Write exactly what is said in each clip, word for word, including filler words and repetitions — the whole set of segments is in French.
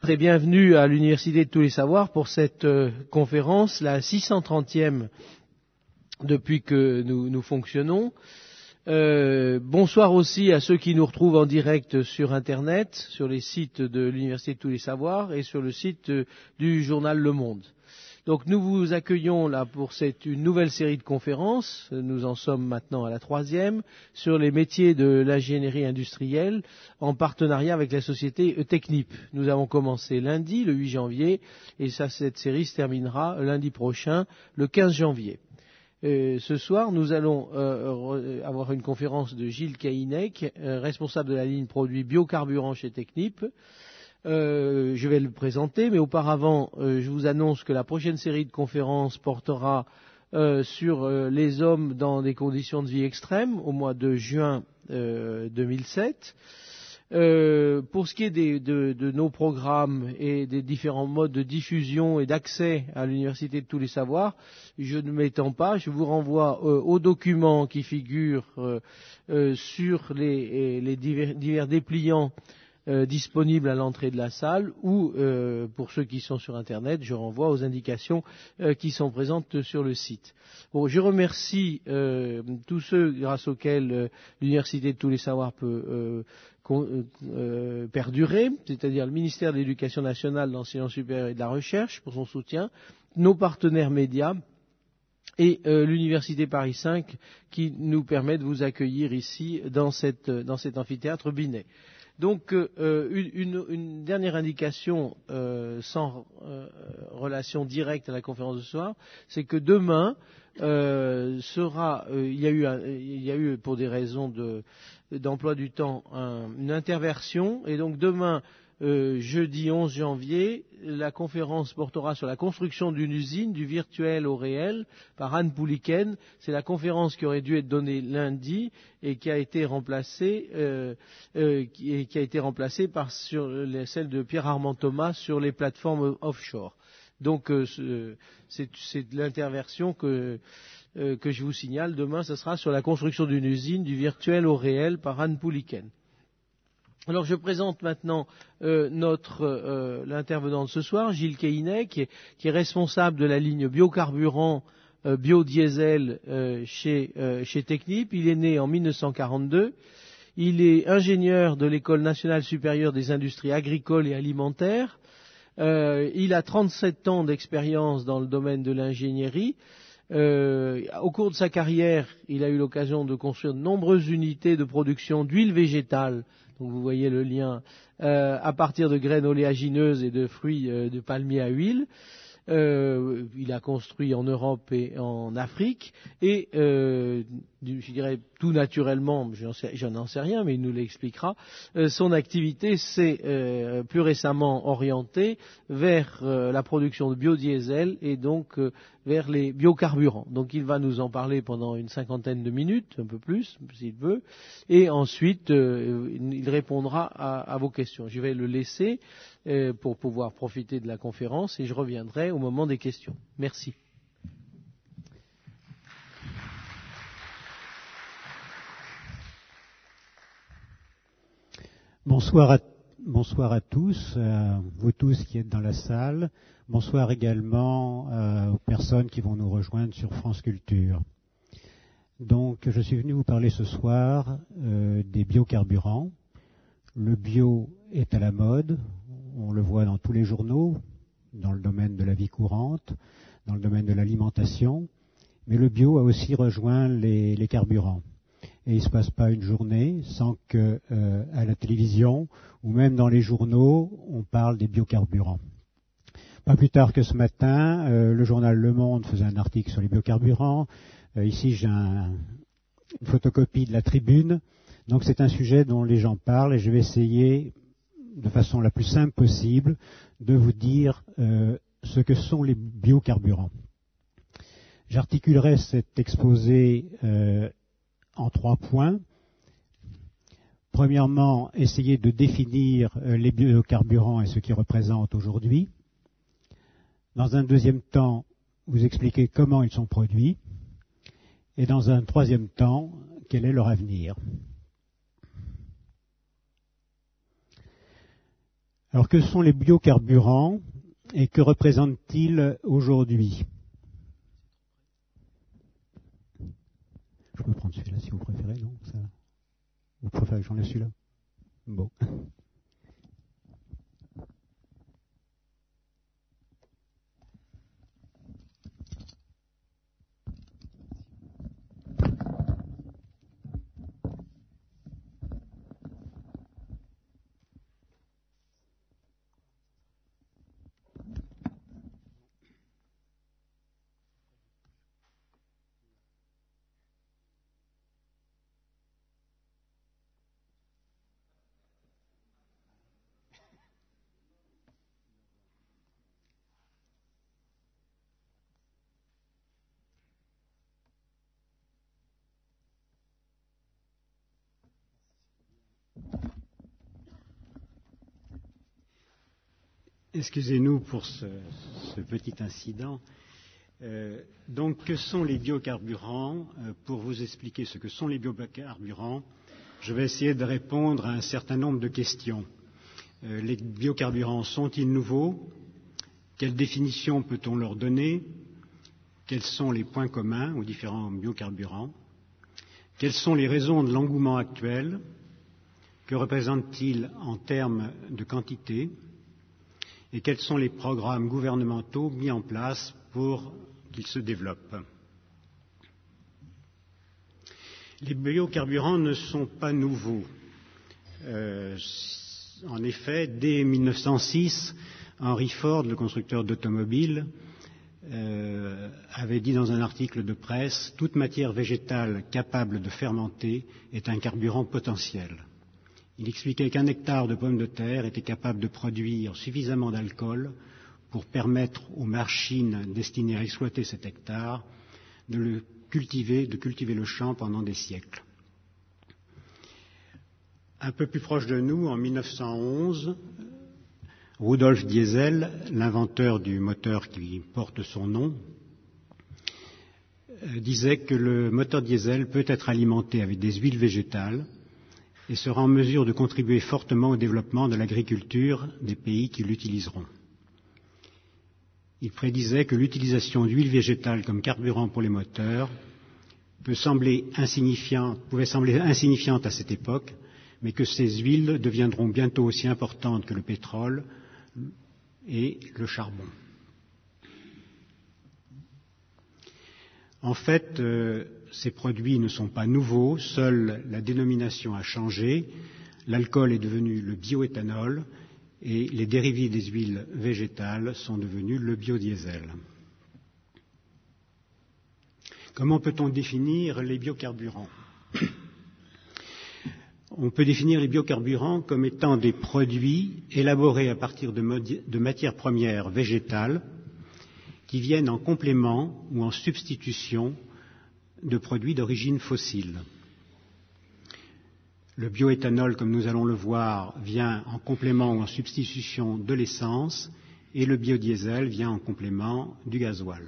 et bienvenue à l'Université de tous les savoirs pour cette euh, conférence, la six cent trentième depuis que nous, nous fonctionnons. Euh, bonsoir aussi à ceux qui nous retrouvent en direct sur Internet, sur les sites de l'Université de tous les savoirs et sur le site euh, du journal Le Monde. Donc nous vous accueillons là pour cette une nouvelle série de conférences, nous en sommes maintenant à la troisième, sur les métiers de l'ingénierie industrielle en partenariat avec la société Technip. Nous avons commencé lundi, le huit janvier, et ça, cette série se terminera lundi prochain, le quinze janvier. Euh, ce soir, nous allons euh, avoir une conférence de Gilles Caïnec, euh, responsable de la ligne produits biocarburants chez Technip. Euh, je vais le présenter, mais auparavant, euh, je vous annonce que la prochaine série de conférences portera euh, sur euh, les hommes dans des conditions de vie extrêmes au mois de juin euh, deux mille sept. Euh, pour ce qui est des, de, de nos programmes et des différents modes de diffusion et d'accès à l'Université de tous les savoirs, je ne m'étends pas, je vous renvoie euh, aux documents qui figurent euh, euh, sur les, les divers, divers dépliants Euh, disponible à l'entrée de la salle ou, euh, pour ceux qui sont sur Internet, je renvoie aux indications euh, qui sont présentes sur le site. Bon, je remercie euh, tous ceux grâce auxquels euh, l'Université de tous les savoirs peut euh, con, euh, perdurer, c'est-à-dire le ministère de l'Éducation nationale, de l'enseignement supérieur et de la recherche pour son soutien, nos partenaires médias, et euh, l'Université Paris cinq qui nous permet de vous accueillir ici dans, cette, dans cet amphithéâtre Binet. Donc, euh, une, une dernière indication euh, sans euh, relation directe à la conférence de ce soir, c'est que demain euh, sera, euh, il y a eu, un, il y a eu pour des raisons de, d'emploi du temps un, une interversion, et donc demain, euh, jeudi onze janvier, la conférence portera sur la construction d'une usine, du virtuel au réel, par Anne Pouliken. C'est la conférence qui aurait dû être donnée lundi et qui a été remplacée, euh, euh, qui, et qui a été remplacée par sur les, celle de Pierre-Armand Thomas sur les plateformes offshore. Donc euh, c'est, c'est l'interversion que, euh, que je vous signale. Demain, ce sera sur la construction d'une usine, du virtuel au réel, par Anne Pouliken. Alors je présente maintenant euh, notre euh, l'intervenant de ce soir, Gilles Caïnec, qui est, qui est responsable de la ligne biocarburant euh, biodiesel euh, chez, euh, chez Technip. Il est né en mille neuf cent quarante-deux. Il est ingénieur de l'École nationale supérieure des industries agricoles et alimentaires. Euh, il a trente-sept ans d'expérience dans le domaine de l'ingénierie. Euh, au cours de sa carrière, il a eu l'occasion de construire de nombreuses unités de production d'huile végétale. Donc vous voyez le lien euh, à partir de graines oléagineuses et de fruits euh, de palmier à huile. Euh, il a construit en Europe et en Afrique et euh, je dirais tout naturellement, j'en sais, j'en sais rien, mais il nous l'expliquera, euh, son activité s'est euh, plus récemment orientée vers euh, la production de biodiesel et donc euh, vers les biocarburants. Donc il va nous en parler pendant une cinquantaine de minutes, un peu plus s'il veut, et ensuite euh, il répondra à, à vos questions. Je vais le laisser euh, pour pouvoir profiter de la conférence et je reviendrai au moment des questions. Merci. Bonsoir à, bonsoir à tous, euh, vous tous qui êtes dans la salle. Bonsoir également euh, aux personnes qui vont nous rejoindre sur France Culture. Donc, je suis venu vous parler ce soir euh, des biocarburants. Le bio est à la mode, on le voit dans tous les journaux, dans le domaine de la vie courante, dans le domaine de l'alimentation, mais le bio a aussi rejoint les, les carburants. Et il ne se passe pas une journée sans que, euh, à la télévision ou même dans les journaux, on parle des biocarburants. Pas plus tard que ce matin, euh, le journal Le Monde faisait un article sur les biocarburants. Euh, ici, j'ai un, une photocopie de la Tribune. Donc c'est un sujet dont les gens parlent et je vais essayer, de façon la plus simple possible, de vous dire euh, ce que sont les biocarburants. J'articulerai cet exposé euh, en trois points. Premièrement, essayer de définir euh, les biocarburants et ce qu'ils représentent aujourd'hui. Dans un deuxième temps, vous expliquer comment ils sont produits. Et dans un troisième temps, quel est leur avenir. Alors, que sont les biocarburants et que représentent-ils aujourd'hui? Je peux prendre celui-là si vous préférez, non? Ça... Vous préférez que j'en ai celui-là? Bon. Excusez-nous pour ce, ce petit incident. Euh, donc, que sont les biocarburants? euh, Pour vous expliquer ce que sont les biocarburants, je vais essayer de répondre à un certain nombre de questions. Euh, les biocarburants sont-ils nouveaux? Quelle définition peut-on leur donner? Quels sont les points communs aux différents biocarburants? Quelles sont les raisons de l'engouement actuel? Que représentent-ils en termes de quantité? Et quels sont les programmes gouvernementaux mis en place pour qu'ils se développent? Les biocarburants ne sont pas nouveaux. Euh, en effet, dès mille neuf cent six, Henry Ford, le constructeur d'automobiles, euh, avait dit dans un article de presse « Toute matière végétale capable de fermenter est un carburant potentiel ». Il expliquait qu'un hectare de pommes de terre était capable de produire suffisamment d'alcool pour permettre aux machines destinées à exploiter cet hectare de le cultiver, de cultiver le champ pendant des siècles. Un peu plus proche de nous, en mille neuf cent onze, Rudolf Diesel, l'inventeur du moteur qui porte son nom, disait que le moteur diesel peut être alimenté avec des huiles végétales et sera en mesure de contribuer fortement au développement de l'agriculture des pays qui l'utiliseront. Il prédisait que l'utilisation d'huile végétale comme carburant pour les moteurs peut sembler insignifiante, pouvait sembler insignifiante à cette époque, mais que ces huiles deviendront bientôt aussi importantes que le pétrole et le charbon. En fait, euh, ces produits ne sont pas nouveaux, seule la dénomination a changé. L'alcool est devenu le bioéthanol et les dérivés des huiles végétales sont devenus le biodiesel. Comment peut-on définir les biocarburants? On peut définir les biocarburants comme étant des produits élaborés à partir de, modi- de matières premières végétales qui viennent en complément ou en substitution de produits d'origine fossile. Le bioéthanol, comme nous allons le voir, vient en complément ou en substitution de l'essence et le biodiesel vient en complément du gasoil.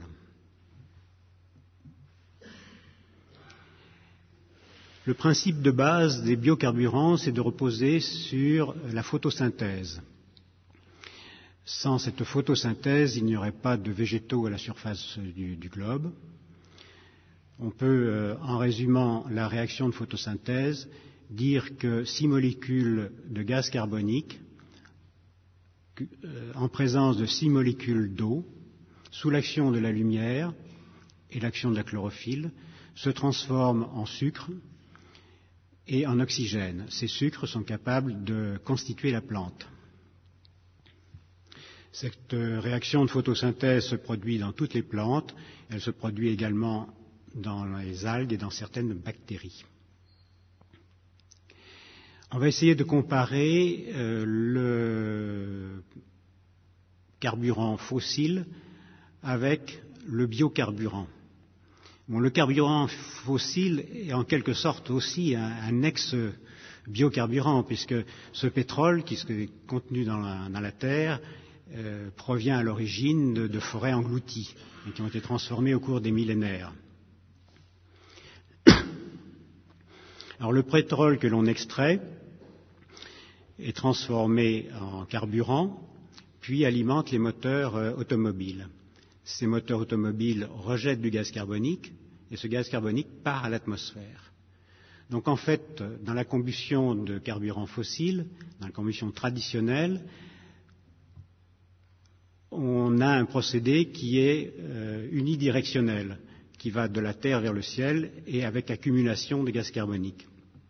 Le principe de base des biocarburants, c'est de reposer sur la photosynthèse. Sans cette photosynthèse, il n'y aurait pas de végétaux à la surface du, du globe. On peut, euh, en résumant la réaction de photosynthèse, dire que six molécules de gaz carbonique, euh, en présence de six molécules d'eau, sous l'action de la lumière et l'action de la chlorophylle, se transforment en sucre et en oxygène. Ces sucres sont capables de constituer la plante. Cette réaction de photosynthèse se produit dans toutes les plantes, elle se produit également dans les algues et dans certaines bactéries. On va essayer de comparer euh, le carburant fossile avec le biocarburant. Bon, le carburant fossile est en quelque sorte aussi un, un ex-biocarburant, puisque ce pétrole qui est contenu dans la, dans la terre euh, provient à l'origine de, de forêts englouties et qui ont été transformées au cours des millénaires. Alors le pétrole que l'on extrait est transformé en carburant, puis alimente les moteurs euh, automobiles. Ces moteurs automobiles rejettent du gaz carbonique et ce gaz carbonique part à l'atmosphère. Donc en fait, dans la combustion de carburants fossiles, dans la combustion traditionnelle, on a un procédé qui est euh, unidirectionnel, qui va de la terre vers le ciel et avec accumulation de gaz carbonique.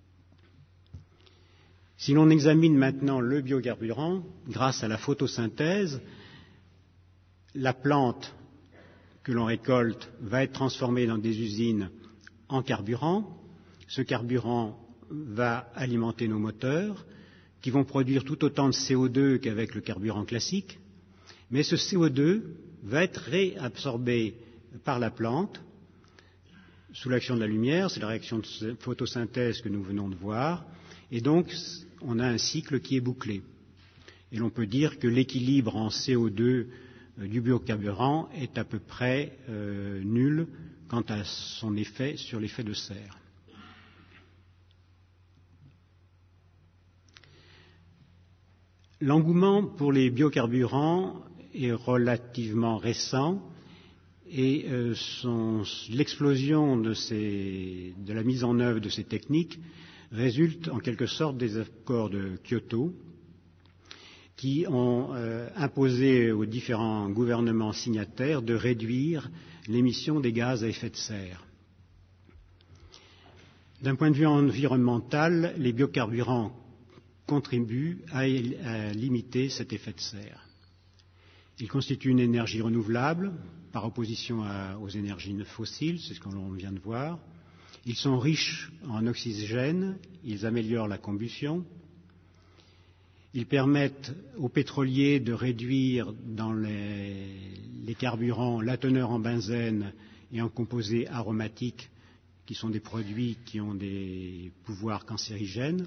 Si l'on examine maintenant le biocarburant, grâce à la photosynthèse, la plante que l'on récolte va être transformée dans des usines en carburant. Ce carburant va alimenter nos moteurs, qui vont produire tout autant de C O deux qu'avec le carburant classique, mais ce C O deux va être réabsorbé par la plante sous l'action de la lumière, c'est la réaction de photosynthèse que nous venons de voir, et donc on a un cycle qui est bouclé. Et l'on peut dire que l'équilibre en C O deux euh, du biocarburant est à peu près euh, nul quant à son effet sur l'effet de serre. L'engouement pour les biocarburants est relativement récent et euh, son, l'explosion de, ces, de la mise en œuvre de ces techniques résulte en quelque sorte des accords de Kyoto qui ont euh, imposé aux différents gouvernements signataires de réduire l'émission des gaz à effet de serre. D'un point de vue environnemental, les biocarburants contribuent à, à limiter cet effet de serre. Ils constituent une énergie renouvelable par opposition à, aux énergies fossiles, c'est ce que l'on vient de voir. Ils sont riches en oxygène, ils améliorent la combustion, ils permettent aux pétroliers de réduire dans les, les carburants la teneur en benzène et en composés aromatiques qui sont des produits qui ont des pouvoirs cancérigènes.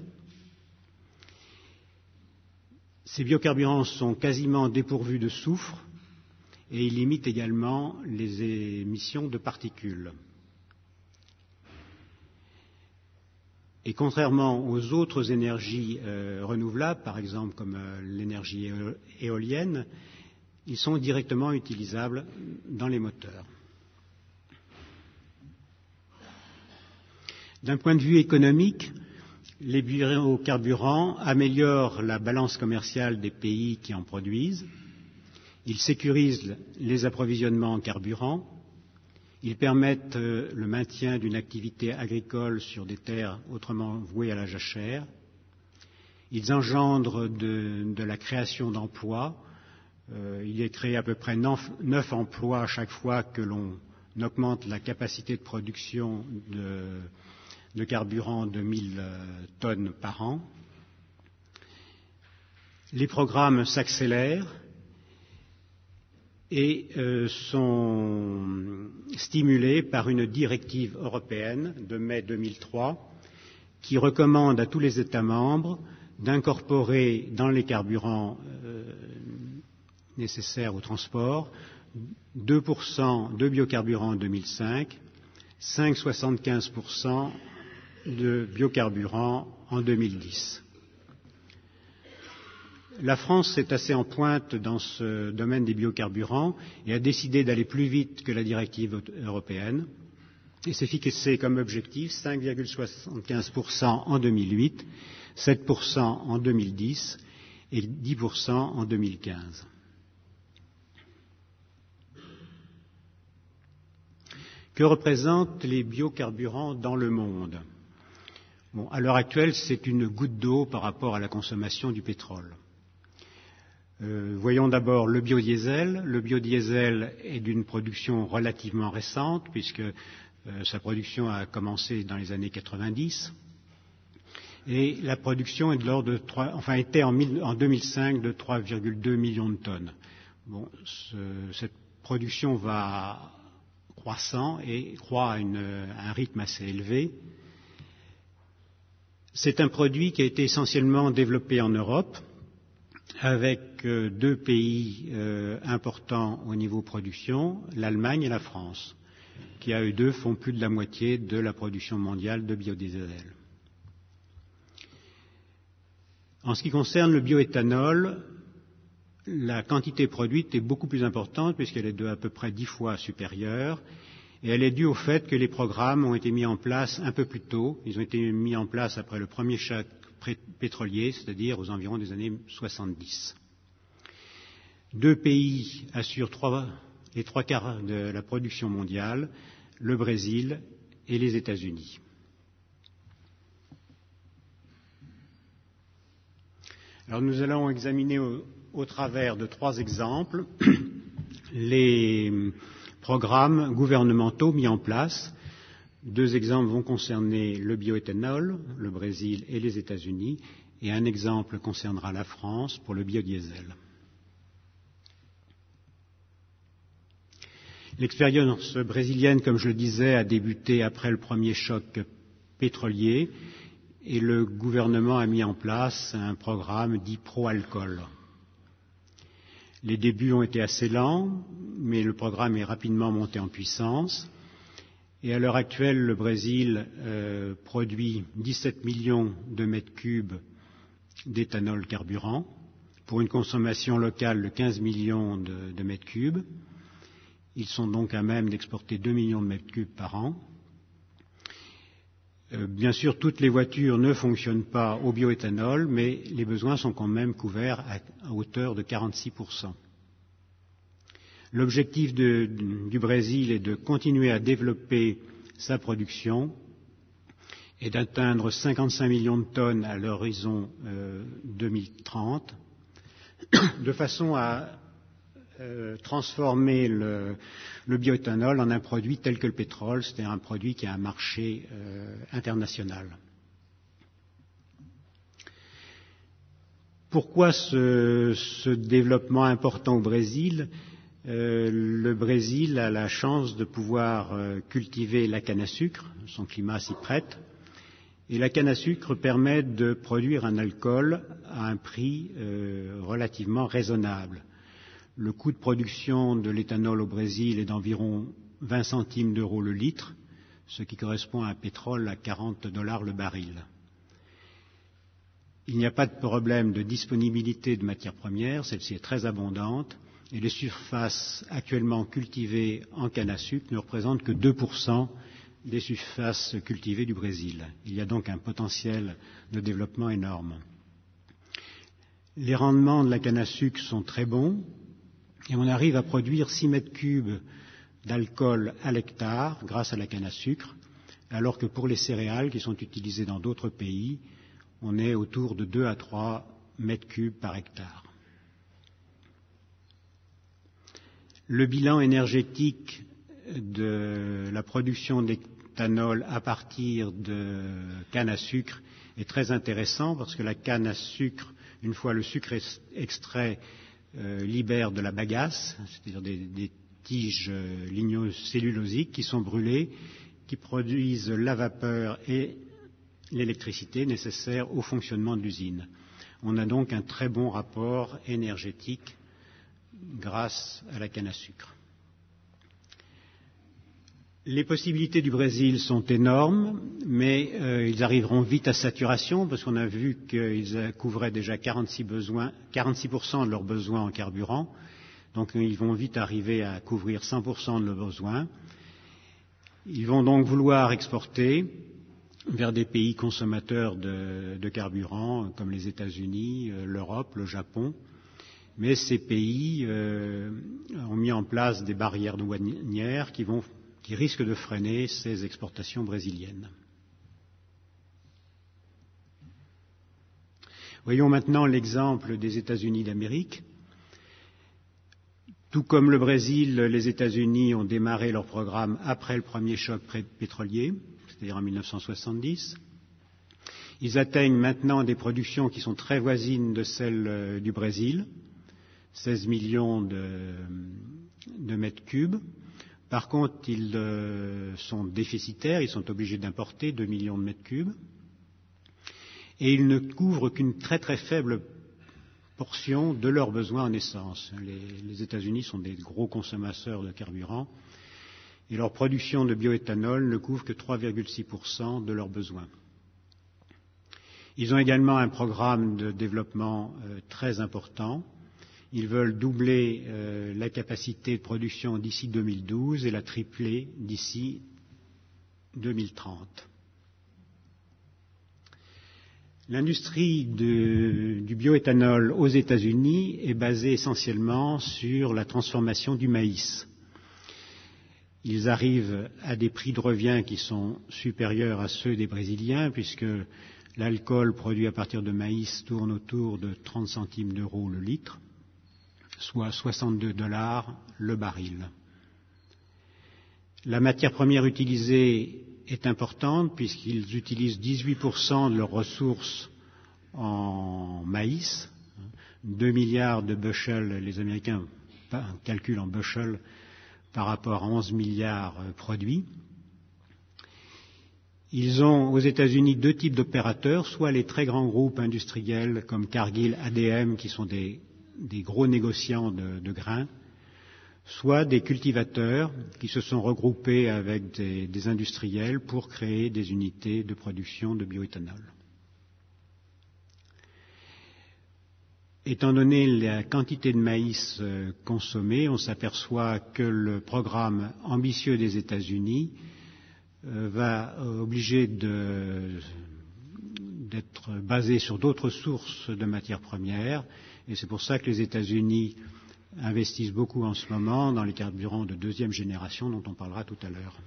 Ces biocarburants sont quasiment dépourvus de soufre et ils limitent également les émissions de particules. Et contrairement aux autres énergies euh, renouvelables, par exemple comme euh, l'énergie éolienne, ils sont directement utilisables dans les moteurs. D'un point de vue économique, les biocarburants améliorent la balance commerciale des pays qui en produisent, ils sécurisent les approvisionnements en carburant, ils permettent euh, le maintien d'une activité agricole sur des terres autrement vouées à la jachère, ils engendrent de, de la création d'emplois, euh, il est créé à peu près neuf emplois à chaque fois que l'on augmente la capacité de production de de carburant de mille tonnes par an. Les programmes s'accélèrent et euh, sont stimulés par une directive européenne de mai deux mille trois qui recommande à tous les États membres d'incorporer dans les carburants euh, nécessaires au transport deux pour cent de biocarburants en deux mille cinq, cinq virgule soixante-quinze pour cent de biocarburants en deux mille dix. La France est assez en pointe dans ce domaine des biocarburants et a décidé d'aller plus vite que la directive européenne et s'est fixé comme objectif cinq virgule soixante-quinze pour cent en deux mille huit, sept pour cent en deux mille dix et dix pour cent en deux mille quinze. Que représentent les biocarburants dans le monde ? Bon, à l'heure actuelle, c'est une goutte d'eau par rapport à la consommation du pétrole. Euh, voyons d'abord le biodiesel. Le biodiesel est d'une production relativement récente, puisque euh, sa production a commencé dans les années quatre-vingt-dix. Et la production est de l'ordre de trois, enfin était en, mille, en deux mille cinq de trois virgule deux millions de tonnes. Bon, ce, cette production va croissant et croît à, une, à un rythme assez élevé. C'est un produit qui a été essentiellement développé en Europe, avec euh, deux pays euh, importants au niveau production, l'Allemagne et la France, qui à eux deux font plus de la moitié de la production mondiale de biodiesel. En ce qui concerne le bioéthanol, la quantité produite est beaucoup plus importante puisqu'elle est de à peu près dix fois supérieure, et elle est due au fait que les programmes ont été mis en place un peu plus tôt. Ils ont été mis en place après le premier choc pétrolier, c'est-à-dire aux environs des années soixante-dix. Deux pays assurent trois, les trois quarts de la production mondiale, le Brésil et les États-Unis. Alors nous allons examiner au, au travers de trois exemples les programmes gouvernementaux mis en place. Deux exemples vont concerner le bioéthanol, le Brésil et les États-Unis, et un exemple concernera la France pour le biodiesel. L'expérience brésilienne, comme je le disais, a débuté après le premier choc pétrolier et le gouvernement a mis en place un programme dit pro-alcool. Les débuts ont été assez lents, mais le programme est rapidement monté en puissance. Et à l'heure actuelle, le Brésil euh, produit dix-sept millions de mètres cubes d'éthanol carburant pour une consommation locale de quinze millions de, de mètres cubes. Ils sont donc à même d'exporter deux millions de mètres cubes par an. Euh, bien sûr, toutes les voitures ne fonctionnent pas au bioéthanol, mais les besoins sont quand même couverts à, à hauteur de quarante-six pour cent. L'objectif de, du Brésil est de continuer à développer sa production et d'atteindre cinquante-cinq millions de tonnes à l'horizon euh, deux mille trente, de façon à euh, transformer le, le bioéthanol en un produit tel que le pétrole, c'est-à-dire un produit qui a un marché euh, international. Pourquoi ce, ce développement important au Brésil ? Euh, le Brésil a la chance de pouvoir euh, cultiver la canne à sucre, son climat s'y prête, et la canne à sucre permet de produire un alcool à un prix euh, relativement raisonnable. Le coût de production de l'éthanol au Brésil est d'environ vingt centimes d'euros le litre, ce qui correspond à un pétrole à quarante dollars le baril. Il n'y a pas de problème de disponibilité de matières premières, celle-ci est très abondante, et les surfaces actuellement cultivées en canne à sucre ne représentent que deux pour cent des surfaces cultivées du Brésil. Il y a donc un potentiel de développement énorme. Les rendements de la canne à sucre sont très bons et on arrive à produire six mètres cubes d'alcool à l'hectare grâce à la canne à sucre, alors que pour les céréales qui sont utilisées dans d'autres pays, on est autour de deux à trois mètres cubes par hectare. Le bilan énergétique de la production d'éthanol à partir de canne à sucre est très intéressant parce que la canne à sucre, une fois le sucre extrait, euh, libère de la bagasse, c'est-à-dire des, des tiges euh, lignocellulosiques qui sont brûlées, qui produisent la vapeur et l'électricité nécessaires au fonctionnement de l'usine. On a donc un très bon rapport énergétique grâce à la canne à sucre. Les possibilités du Brésil sont énormes, mais euh, ils arriveront vite à saturation parce qu'on a vu qu'ils couvraient déjà quarante-six pour cent de leurs besoins en carburant, donc ils vont vite arriver à couvrir cent pour cent de leurs besoins. Ils vont donc vouloir exporter vers des pays consommateurs de, de carburant comme les États-Unis, euh, l'Europe, le Japon. Mais ces pays euh, ont mis en place des barrières douanières qui, vont, qui risquent de freiner ces exportations brésiliennes. Voyons maintenant l'exemple des États-Unis d'Amérique. Tout comme le Brésil, les États-Unis ont démarré leur programme après le premier choc pétrolier, c'est-à-dire en mille neuf cent soixante-dix. Ils atteignent maintenant des productions qui sont très voisines de celles du Brésil, seize millions de, de mètres cubes. Par contre, ils euh, sont déficitaires, ils sont obligés d'importer deux millions de mètres cubes. Et ils ne couvrent qu'une très très faible portion de leurs besoins en essence. Les, les États-Unis sont des gros consommateurs de carburant et leur production de bioéthanol ne couvre que trois virgule six pour cent de leurs besoins. Ils ont également un programme de développement euh, très important. Ils veulent doubler euh, la capacité de production d'ici deux mille douze et la tripler d'ici deux mille trente. L'industrie de, du bioéthanol aux États-Unis est basée essentiellement sur la transformation du maïs. Ils arrivent à des prix de revient qui sont supérieurs à ceux des Brésiliens, puisque l'alcool produit à partir de maïs tourne autour de trente centimes d'euros le litre, soit soixante-deux dollars le baril. La matière première utilisée est importante puisqu'ils utilisent dix-huit pour cent de leurs ressources en maïs, deux milliards de bushels, les Américains calculent en bushels par rapport à onze milliards produits. Ils ont aux États-Unis deux types d'opérateurs, soit les très grands groupes industriels comme Cargill, A D M, qui sont des, des gros négociants de, de grains, soit des cultivateurs qui se sont regroupés avec des, des industriels pour créer des unités de production de bioéthanol. Étant donné la quantité de maïs euh, consommée, on s'aperçoit que le programme ambitieux des États-Unis euh, va euh, obliger de, d'être basé sur d'autres sources de matières premières, et c'est pour ça que les États-Unis investissent beaucoup en ce moment dans les carburants de deuxième génération dont on parlera tout à l'heure.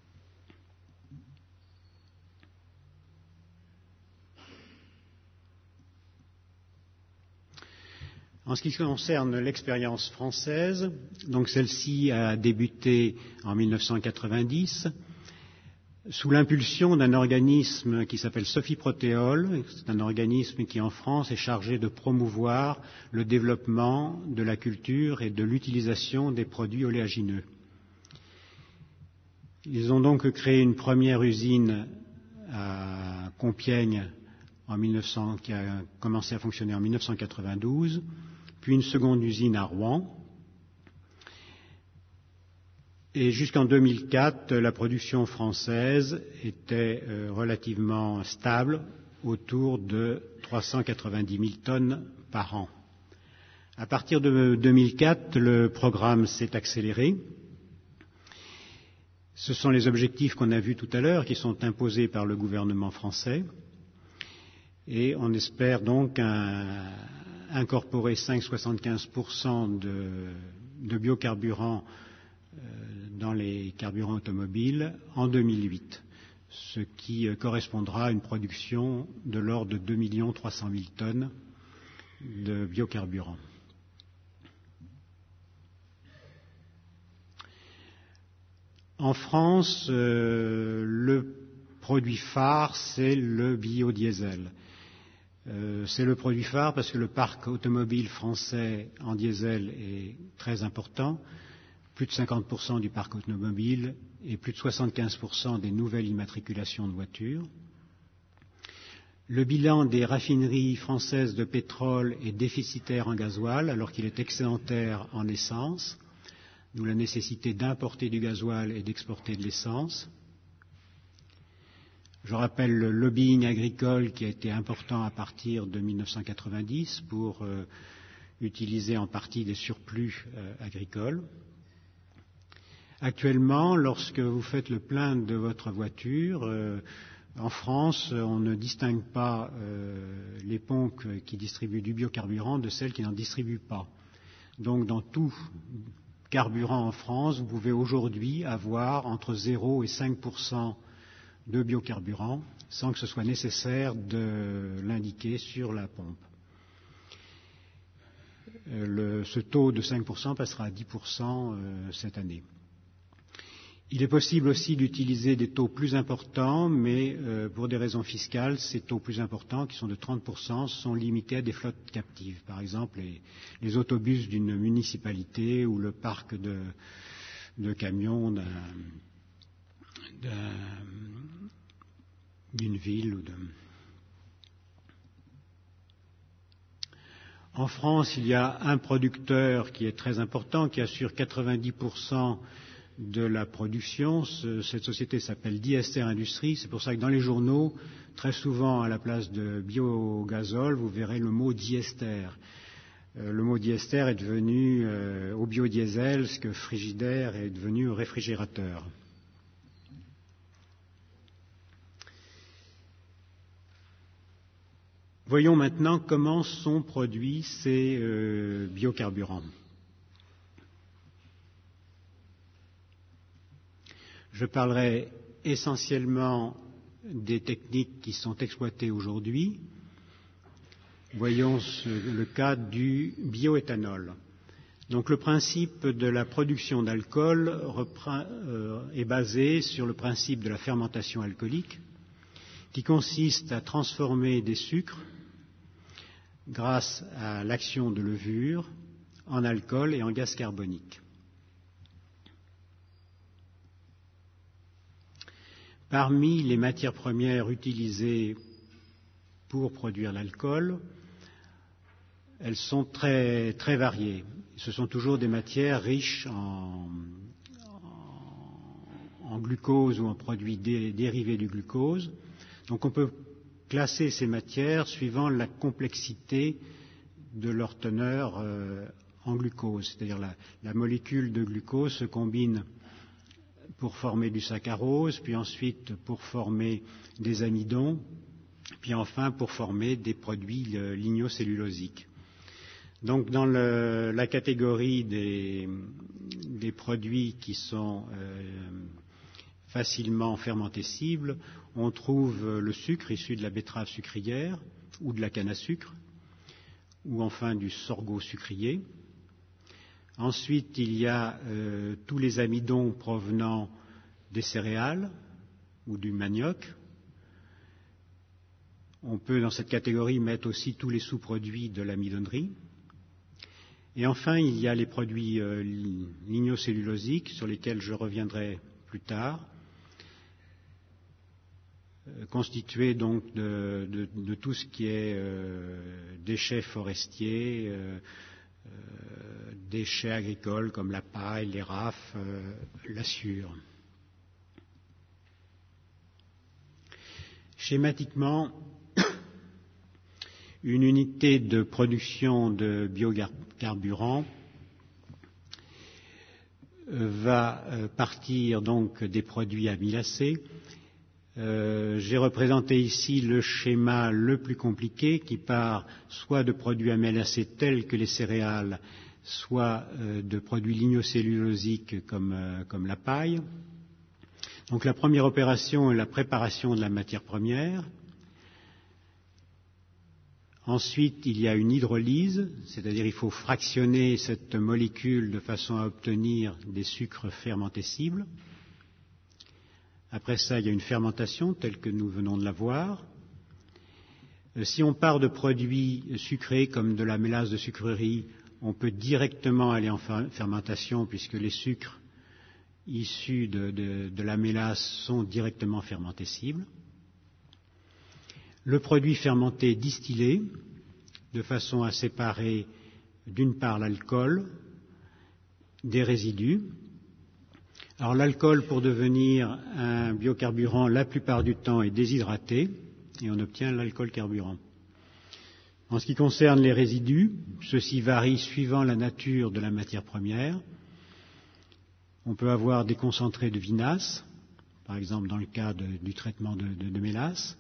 En ce qui concerne l'expérience française, donc celle-ci a débuté en mille neuf cent quatre-vingt-dix sous l'impulsion d'un organisme qui s'appelle Sofiprotéol. C'est un organisme qui en France est chargé de promouvoir le développement de la culture et de l'utilisation des produits oléagineux. Ils ont donc créé une première usine à Compiègne en mille neuf cents, qui a commencé à fonctionner en mille neuf cent quatre-vingt-douze, puis une seconde usine à Rouen. Et jusqu'en deux mille quatre, la production française était euh, relativement stable, autour de trois cent quatre-vingt-dix mille tonnes par an. À partir de deux mille quatre, le programme s'est accéléré. Ce sont les objectifs qu'on a vus tout à l'heure qui sont imposés par le gouvernement français. Et on espère donc un, incorporer cinq virgule soixante-quinze pour cent de, de biocarburants dans les carburants automobiles en deux mille huit, ce qui correspondra à une production de l'ordre de deux millions trois cent mille tonnes de biocarburants. En France, euh, le produit phare, c'est le biodiesel. Euh, c'est le produit phare parce que le parc automobile français en diesel est très important. Plus de cinquante pour cent du parc automobile et plus de soixante-quinze pour cent des nouvelles immatriculations de voitures. Le bilan des raffineries françaises de pétrole est déficitaire en gasoil alors qu'il est excédentaire en essence, d'où la nécessité d'importer du gasoil et d'exporter de l'essence. Je rappelle le lobbying agricole qui a été important à partir de mille neuf cent quatre-vingt-dix pour euh, utiliser en partie des surplus euh, agricoles. Actuellement, lorsque vous faites le plein de votre voiture, euh, en France, on ne distingue pas euh, les pompes qui distribuent du biocarburant de celles qui n'en distribuent pas. Donc, dans tout carburant en France, vous pouvez aujourd'hui avoir entre zéro et cinq pour cent de biocarburant sans que ce soit nécessaire de l'indiquer sur la pompe. Euh, le, ce taux de cinq pour cent passera à dix pour cent euh, cette année. Il est possible aussi d'utiliser des taux plus importants, mais euh, pour des raisons fiscales, ces taux plus importants, qui sont de trente pour cent, sont limités à des flottes captives. Par exemple, les, les autobus d'une municipalité ou le parc de, de camions d'un, d'un, d'une ville. Ou de... En France, il y a un producteur qui est très important, qui assure quatre-vingt-dix pour cent de la production. Ce, cette société s'appelle Diester Industries. C'est pour ça que dans les journaux, très souvent à la place de biogazole, vous verrez le mot diester. Euh, le mot diester est devenu euh, au biodiesel ce que Frigidaire est devenu au réfrigérateur. Voyons maintenant comment sont produits ces euh, biocarburants. Je parlerai essentiellement des techniques qui sont exploitées aujourd'hui. Voyons ce, le cas du bioéthanol. Donc le principe de la production d'alcool reprend, euh, est basé sur le principe de la fermentation alcoolique, qui consiste à transformer des sucres grâce à l'action de levure en alcool et en gaz carbonique. Parmi les matières premières utilisées pour produire l'alcool, elles sont très, très variées. Ce sont toujours des matières riches en, en, en glucose ou en produits dé, dérivés du glucose. Donc on peut classer ces matières suivant la complexité de leur teneur euh, en glucose. C'est-à-dire la, la molécule de glucose se combine pour former du saccharose, puis ensuite pour former des amidons, puis enfin pour former des produits euh, lignocellulosiques. Donc dans le, la catégorie des, des produits qui sont euh, facilement fermentescibles, on trouve le sucre issu de la betterave sucrière ou de la canne à sucre, ou enfin du sorgho sucrier. Ensuite, il y a euh, tous les amidons provenant des céréales ou du manioc. On peut dans cette catégorie mettre aussi tous les sous-produits de l'amidonnerie. Et enfin, il y a les produits euh, lignocellulosiques sur lesquels je reviendrai plus tard, euh, constitués donc de, de, de tout ce qui est euh, déchets forestiers, euh, euh, déchets agricoles comme la paille, les rafes, euh, la sciure. Schématiquement, une unité de production de biocarburants va partir donc des produits amylacés. Euh, j'ai représenté ici le schéma le plus compliqué qui part soit de produits amylacés tels que les céréales, soit euh, de produits lignocellulosiques comme, euh, comme la paille. Donc la première opération est la préparation de la matière première. Ensuite, il y a une hydrolyse, c'est-à-dire il faut fractionner cette molécule de façon à obtenir des sucres fermentescibles. Après ça, il y a une fermentation telle que nous venons de la voir. Si on part de produits sucrés comme de la mélasse de sucrerie, on peut directement aller en fermentation puisque les sucres issus de, de, de la mélasse sont directement fermentescibles. Le produit fermenté distillé, de façon à séparer d'une part l'alcool des résidus. Alors l'alcool, pour devenir un biocarburant, la plupart du temps est déshydraté et on obtient l'alcool carburant. En ce qui concerne les résidus, ceux-ci varient suivant la nature de la matière première. On peut avoir des concentrés de vinasse, par exemple dans le cas de, du traitement de, de, de mélasse.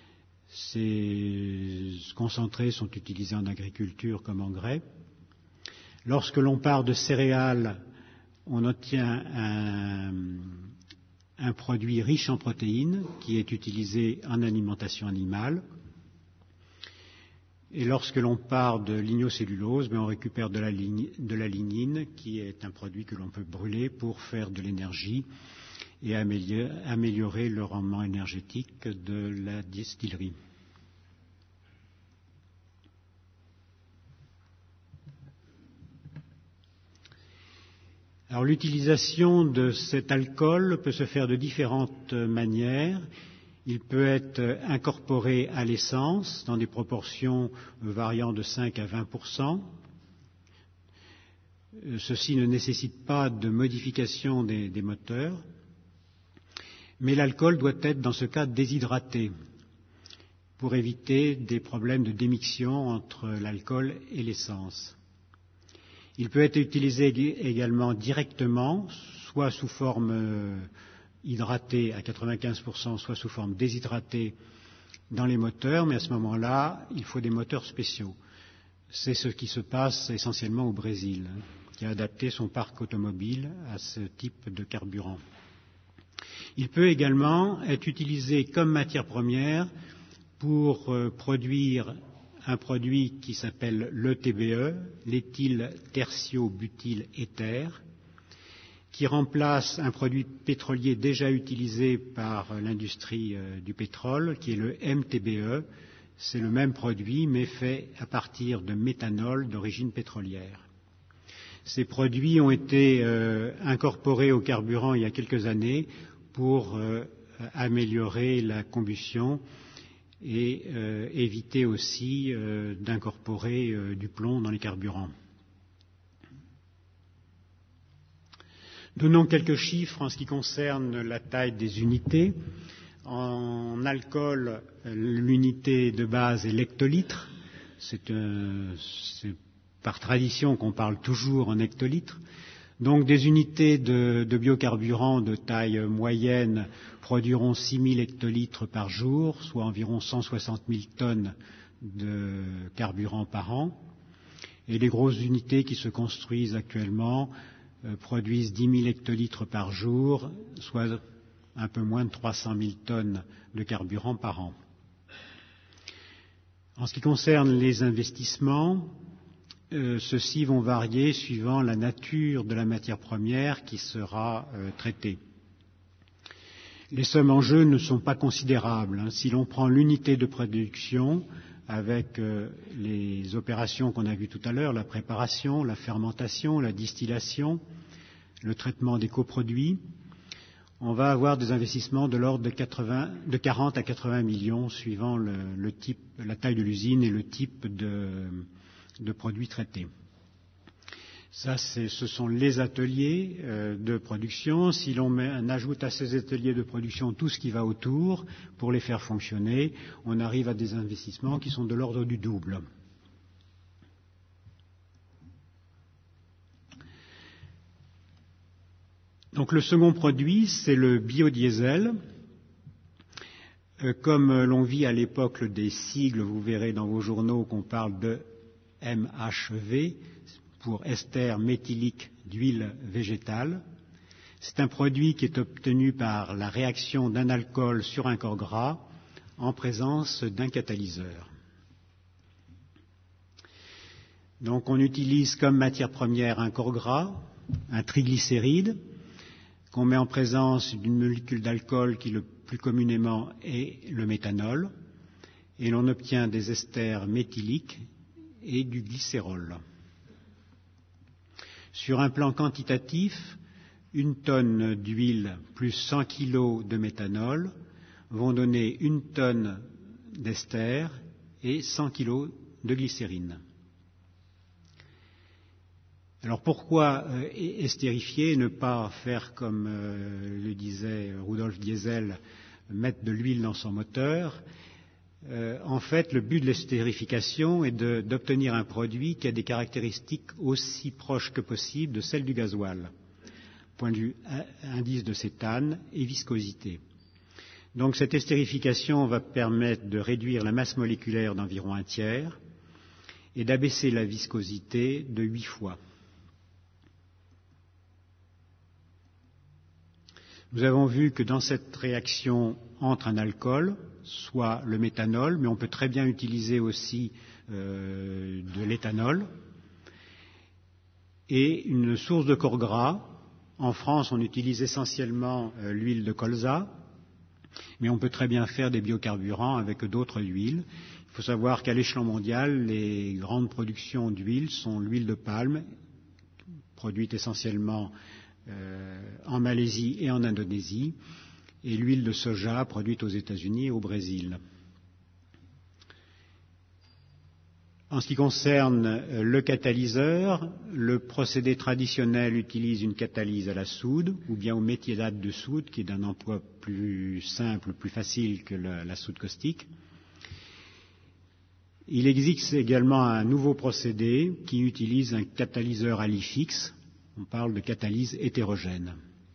Ces concentrés sont utilisés en agriculture comme engrais. Lorsque l'on part de céréales, on obtient un, un produit riche en protéines qui est utilisé en alimentation animale. Et lorsque l'on part de lignocellulose, ben on récupère de la, ligne, de la lignine qui est un produit que l'on peut brûler pour faire de l'énergie et améliorer, améliorer le rendement énergétique de la distillerie. Alors l'utilisation de cet alcool peut se faire de différentes manières. Il peut être incorporé à l'essence dans des proportions variant de cinq à vingt pour cent. Ceci ne nécessite pas de modification des, des moteurs, mais l'alcool doit être dans ce cas déshydraté pour éviter des problèmes de démixtion entre l'alcool et l'essence. Il peut être utilisé également directement, soit sous forme hydratée à quatre-vingt-quinze pour cent, soit sous forme déshydratée dans les moteurs, mais à ce moment-là, il faut des moteurs spéciaux. C'est ce qui se passe essentiellement au Brésil, qui a adapté son parc automobile à ce type de carburant. Il peut également être utilisé comme matière première pour euh, produire un produit qui s'appelle l'E T B E, l'éthyltertiobutyléther, qui remplace un produit pétrolier déjà utilisé par l'industrie euh, du pétrole, qui est le M T B E. C'est le même produit, mais fait à partir de méthanol d'origine pétrolière. Ces produits ont été euh, incorporés au carburant il y a quelques années pour euh, améliorer la combustion et euh, éviter aussi euh, d'incorporer euh, du plomb dans les carburants. Donnons quelques chiffres en ce qui concerne la taille des unités. En alcool, l'unité de base est l'hectolitre. C'est, euh, c'est par tradition qu'on parle toujours en hectolitres. Donc des unités de, de biocarburant de taille moyenne produiront six mille hectolitres par jour, soit environ cent soixante mille tonnes de carburant par an. Et les grosses unités qui se construisent actuellement euh, produisent dix mille hectolitres par jour, soit un peu moins de trois cent mille tonnes de carburant par an. En ce qui concerne les investissements, euh, ceux-ci vont varier suivant la nature de la matière première qui sera euh, traitée. Les sommes en jeu ne sont pas considérables. Hein. Si l'on prend l'unité de production avec euh, les opérations qu'on a vues tout à l'heure, la préparation, la fermentation, la distillation, le traitement des coproduits, on va avoir des investissements de l'ordre de, quatre-vingts, de quarante à quatre-vingts millions suivant le, le type, la taille de l'usine et le type de, de produits traités. Ça, c'est, ce sont les ateliers euh, de production. Si l'on met, on ajoute à ces ateliers de production tout ce qui va autour pour les faire fonctionner, on arrive à des investissements qui sont de l'ordre du double. Donc le second produit, c'est le biodiesel. Euh, comme l'on vit à l'époque des sigles, vous verrez dans vos journaux qu'on parle de M H V, pour ester méthylique d'huile végétale. C'est un produit qui est obtenu par la réaction d'un alcool sur un corps gras en présence d'un catalyseur. Donc on utilise comme matière première un corps gras, un triglycéride, qu'on met en présence d'une molécule d'alcool qui le plus communément est le méthanol, et l'on obtient des esters méthyliques et du glycérol. Sur un plan quantitatif, une tonne d'huile plus cent kilos de méthanol vont donner une tonne d'ester et cent kilos de glycérine. Alors pourquoi euh, estérifier et ne pas faire comme euh, le disait Rudolf Diesel, mettre de l'huile dans son moteur? Euh, en fait, le but de l'estérification est de, d'obtenir un produit qui a des caractéristiques aussi proches que possible de celles du gasoil, point de vue indice de cétane et viscosité. Donc cette estérification va permettre de réduire la masse moléculaire d'environ un tiers et d'abaisser la viscosité de huit fois. Nous avons vu que dans cette réaction entre un alcool, soit le méthanol, mais on peut très bien utiliser aussi euh, de l'éthanol, et une source de corps gras. En France, on utilise essentiellement euh, l'huile de colza, mais on peut très bien faire des biocarburants avec d'autres huiles. Il faut savoir qu'à l'échelon mondial, les grandes productions d'huile sont l'huile de palme, produite essentiellement Euh, en Malaisie et en Indonésie, et l'huile de soja produite aux États-Unis et au Brésil. En ce qui concerne le catalyseur, le procédé traditionnel utilise une catalyse à la soude ou bien au méthyllate de soude, qui est d'un emploi plus simple, plus facile que la, la soude caustique. Il existe également un nouveau procédé qui utilise un catalyseur à lit fixe. On parle de catalyse hétérogène.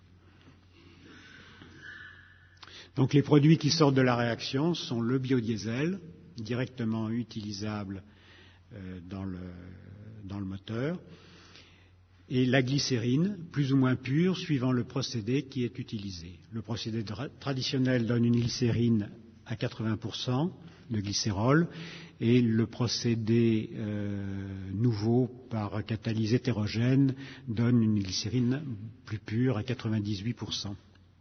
Donc les produits qui sortent de la réaction sont le biodiesel, directement utilisable euh, dans, le, dans le moteur, et la glycérine, plus ou moins pure, suivant le procédé qui est utilisé. Le procédé tra- traditionnel donne une glycérine à quatre-vingts pour cent de glycérol, et le procédé euh, nouveau par catalyse hétérogène donne une glycérine plus pure à quatre-vingt-dix-huit pour cent.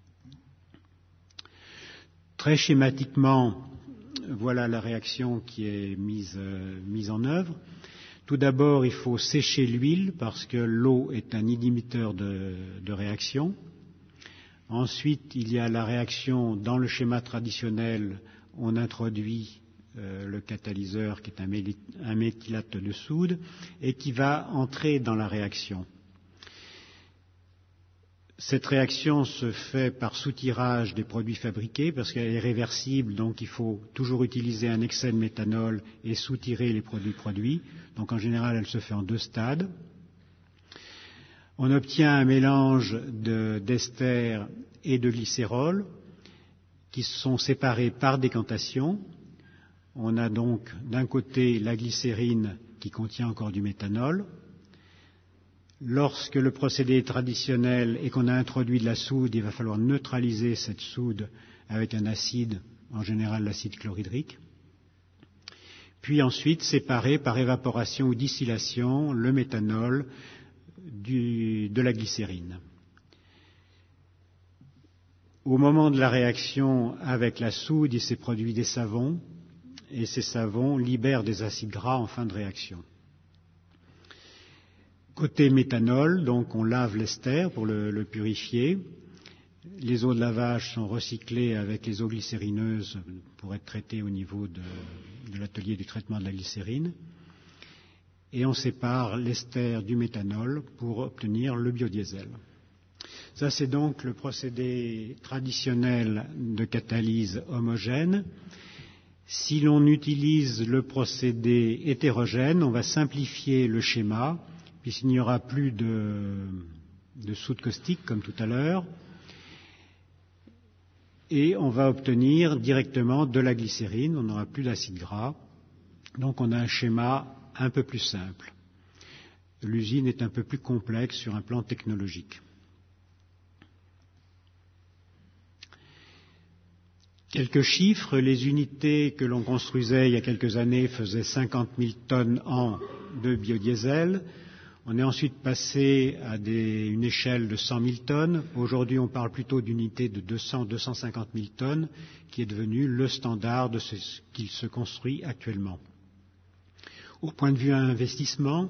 Très schématiquement, voilà la réaction qui est mise, euh, mise en œuvre. Tout d'abord, il faut sécher l'huile parce que l'eau est un inhibiteur de, de réaction. Ensuite, il y a la réaction dans le schéma traditionnel. On introduit euh, le catalyseur qui est un, méli- un méthylate de soude et qui va entrer dans la réaction. Cette réaction se fait par soutirage des produits fabriqués parce qu'elle est réversible, donc il faut toujours utiliser un excès de méthanol et soutirer les produits produits. Donc en général, elle se fait en deux stades. On obtient un mélange de, d'ester et de glycérol qui sont séparés par décantation. On a donc d'un côté la glycérine qui contient encore du méthanol. Lorsque le procédé est traditionnel et qu'on a introduit de la soude, il va falloir neutraliser cette soude avec un acide, en général l'acide chlorhydrique. Puis ensuite séparer par évaporation ou distillation le méthanol du, de la glycérine. Au moment de la réaction avec la soude, il s'est produit des savons, et ces savons libèrent des acides gras en fin de réaction. Côté méthanol, donc on lave l'ester pour le, le purifier. Les eaux de lavage sont recyclées avec les eaux glycérineuses pour être traitées au niveau de, de l'atelier du traitement de la glycérine. Et on sépare l'ester du méthanol pour obtenir le biodiesel. Ça, c'est donc le procédé traditionnel de catalyse homogène. Si l'on utilise le procédé hétérogène, on va simplifier le schéma, puisqu'il n'y aura plus de, de soude caustique comme tout à l'heure, et on va obtenir directement de la glycérine, on n'aura plus d'acide gras, donc on a un schéma un peu plus simple. L'usine est un peu plus complexe sur un plan technologique. Quelques chiffres, les unités que l'on construisait il y a quelques années faisaient cinquante mille tonnes an de biodiesel. On est ensuite passé à des, une échelle de cent mille tonnes. Aujourd'hui, on parle plutôt d'unités de deux cents à deux cent cinquante mille tonnes, qui est devenu le standard de ce qu'il se construit actuellement. Au point de vue investissement,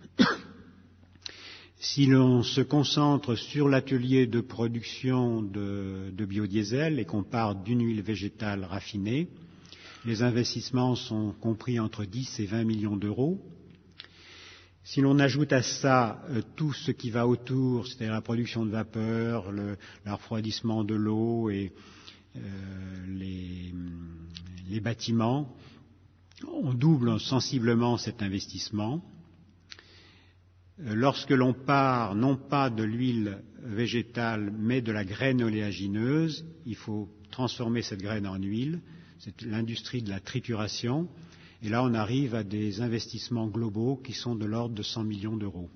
si l'on se concentre sur l'atelier de production de, de biodiesel et qu'on part d'une huile végétale raffinée, les investissements sont compris entre dix et vingt millions d'euros. Si l'on ajoute à ça euh, tout ce qui va autour, c'est-à-dire la production de vapeur, le, le refroidissement de l'eau et euh, les, les bâtiments, on double sensiblement cet investissement. Euh, lorsque l'on part non pas de l'huile végétale mais de la graine oléagineuse, il faut transformer cette graine en huile. C'est l'industrie de la trituration. Et là, on arrive à des investissements globaux qui sont de l'ordre de cent millions d'euros.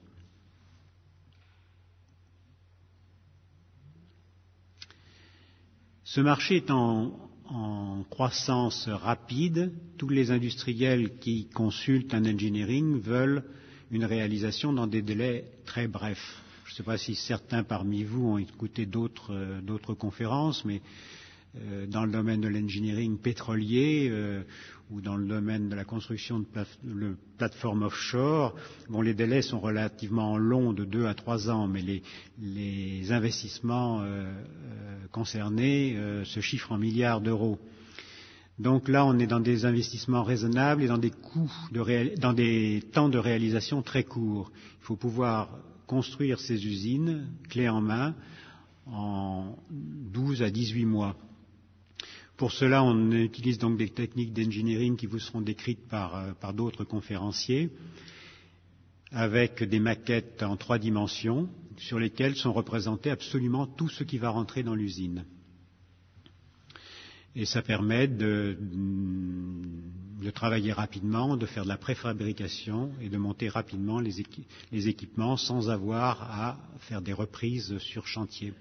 Ce marché est en, en croissance rapide. Tous les industriels qui consultent un engineering veulent une réalisation dans des délais très brefs. Je ne sais pas si certains parmi vous ont écouté d'autres, euh, d'autres conférences, mais euh, dans le domaine de l'engineering pétrolier euh, ou dans le domaine de la construction de plate- le plateformes offshore, bon, les délais sont relativement longs, de deux à trois ans, mais les, les investissements euh, euh, concernés euh, se chiffrent en milliards d'euros. Donc là, on est dans des investissements raisonnables et dans des coûts de réal... dans des temps de réalisation très courts. Il faut pouvoir construire ces usines clé en main en douze à dix-huit mois. Pour cela, on utilise donc des techniques d'engineering qui vous seront décrites par, par d'autres conférenciers, avec des maquettes en trois dimensions sur lesquelles sont représentés absolument tout ce qui va rentrer dans l'usine. Et ça permet de, de travailler rapidement, de faire de la préfabrication et de monter rapidement les, équi- les équipements sans avoir à faire des reprises sur chantier.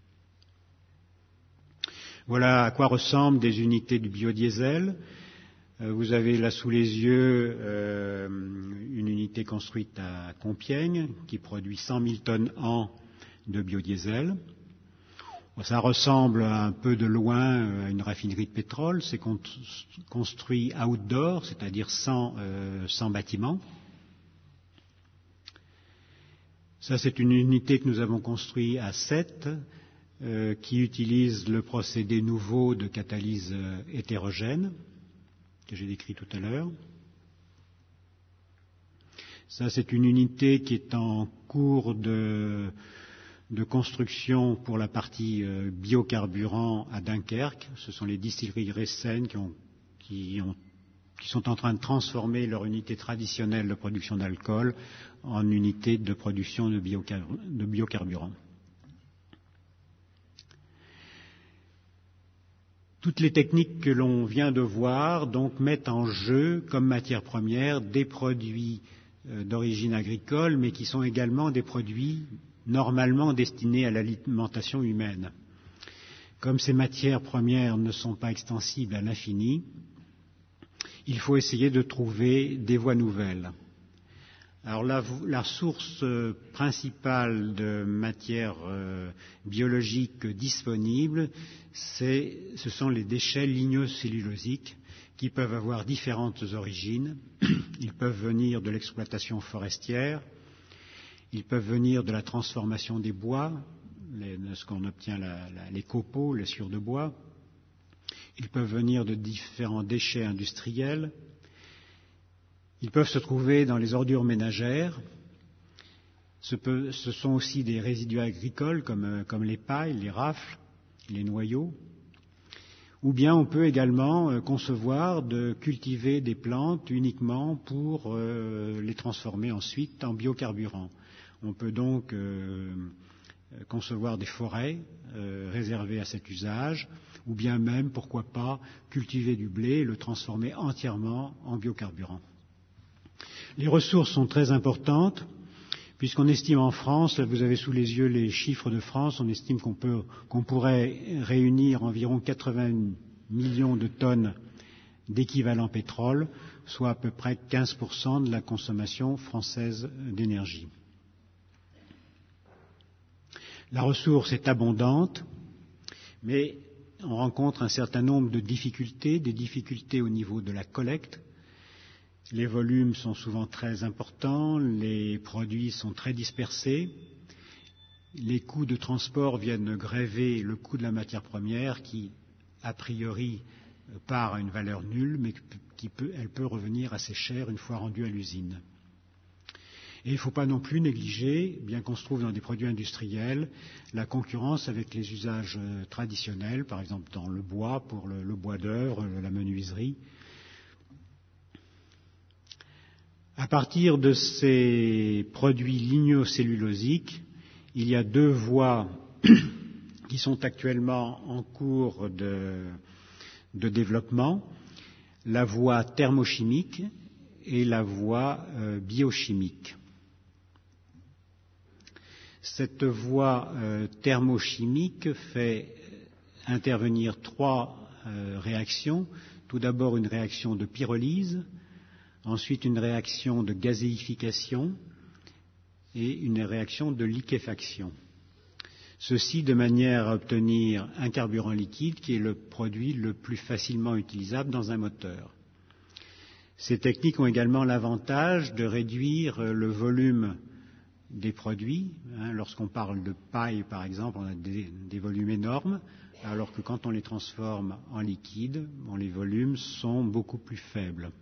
Voilà à quoi ressemblent des unités du biodiesel. Euh, vous avez là sous les yeux euh, une unité construite à Compiègne qui produit cent mille tonnes an de biodiesel. Ça ressemble un peu de loin à une raffinerie de pétrole. C'est construit outdoor, c'est-à-dire sans, euh, sans bâtiment. Ça, c'est une unité que nous avons construite à Sète, euh, qui utilise le procédé nouveau de catalyse euh, hétérogène, que j'ai décrit tout à l'heure. Ça, c'est une unité qui est en cours de... de construction pour la partie euh, biocarburant à Dunkerque. Ce sont les distilleries Reyssen qui, ont, qui, ont, qui sont en train de transformer leur unité traditionnelle de production d'alcool en unité de production de, biocar, de biocarburant. Toutes les techniques que l'on vient de voir donc mettent en jeu comme matière première des produits euh, d'origine agricole, mais qui sont également des produits normalement destinés à l'alimentation humaine. Comme ces matières premières ne sont pas extensibles à l'infini, il faut essayer de trouver des voies nouvelles. Alors la, la source principale de matières euh, biologiques disponibles, c'est, ce sont les déchets lignocellulosiques qui peuvent avoir différentes origines. Ils peuvent venir de l'exploitation forestière, ils peuvent venir de la transformation des bois, les, ce qu'on obtient la, la, les copeaux, les sciures de bois. Ils peuvent venir de différents déchets industriels. Ils peuvent se trouver dans les ordures ménagères. Ce, peut, ce sont aussi des résidus agricoles comme, comme les pailles, les rafles, les noyaux. Ou bien on peut également euh, concevoir de cultiver des plantes uniquement pour euh, les transformer ensuite en biocarburants. On peut donc euh, concevoir des forêts euh, réservées à cet usage, ou bien même, pourquoi pas, cultiver du blé et le transformer entièrement en biocarburant. Les ressources sont très importantes, puisqu'on estime en France, là vous avez sous les yeux les chiffres de France, on estime qu'on peut, qu'on pourrait réunir environ quatre-vingts millions de tonnes d'équivalent pétrole, soit à peu près quinze pour cent de la consommation française d'énergie. La ressource est abondante, mais on rencontre un certain nombre de difficultés, des difficultés au niveau de la collecte. Les volumes sont souvent très importants, les produits sont très dispersés, les coûts de transport viennent grever le coût de la matière première qui, a priori, part à une valeur nulle, mais qui peut, elle peut revenir assez cher une fois rendue à l'usine. Et il ne faut pas non plus négliger, bien qu'on se trouve dans des produits industriels, la concurrence avec les usages traditionnels, par exemple dans le bois, pour le, le bois d'œuvre, la menuiserie. À partir de ces produits lignocellulosiques, il y a deux voies qui sont actuellement en cours de, de développement, la voie thermochimique et la voie euh, biochimique. Cette voie euh, thermochimique fait intervenir trois euh, réactions. Tout d'abord une réaction de pyrolyse, ensuite une réaction de gazéification et une réaction de liquéfaction. Ceci de manière à obtenir un carburant liquide qui est le produit le plus facilement utilisable dans un moteur. Ces techniques ont également l'avantage de réduire le volume des produits. Hein, lorsqu'on parle de paille, par exemple, on a des, des volumes énormes, alors que quand on les transforme en liquide, bon, les volumes sont beaucoup plus faibles.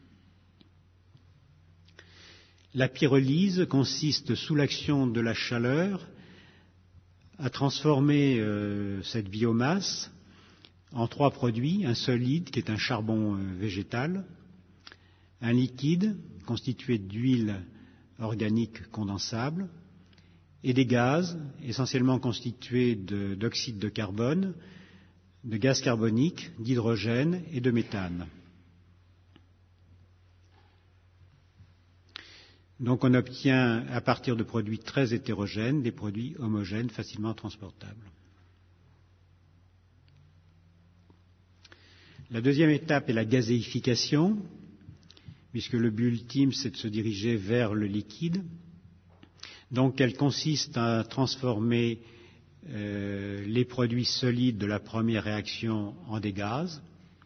La pyrolyse consiste, sous l'action de la chaleur, à transformer euh, cette biomasse en trois produits: un solide, qui est un charbon euh, végétal, un liquide, constitué d'huile organique condensable, et des gaz, essentiellement constitués de, d'oxyde de carbone, de gaz carbonique, d'hydrogène et de méthane. Donc on obtient, à partir de produits très hétérogènes, des produits homogènes facilement transportables. La deuxième étape est la gazéification, puisque le but ultime, c'est de se diriger vers le liquide. Donc elle consiste à transformer euh, les produits solides de la première réaction en des gaz.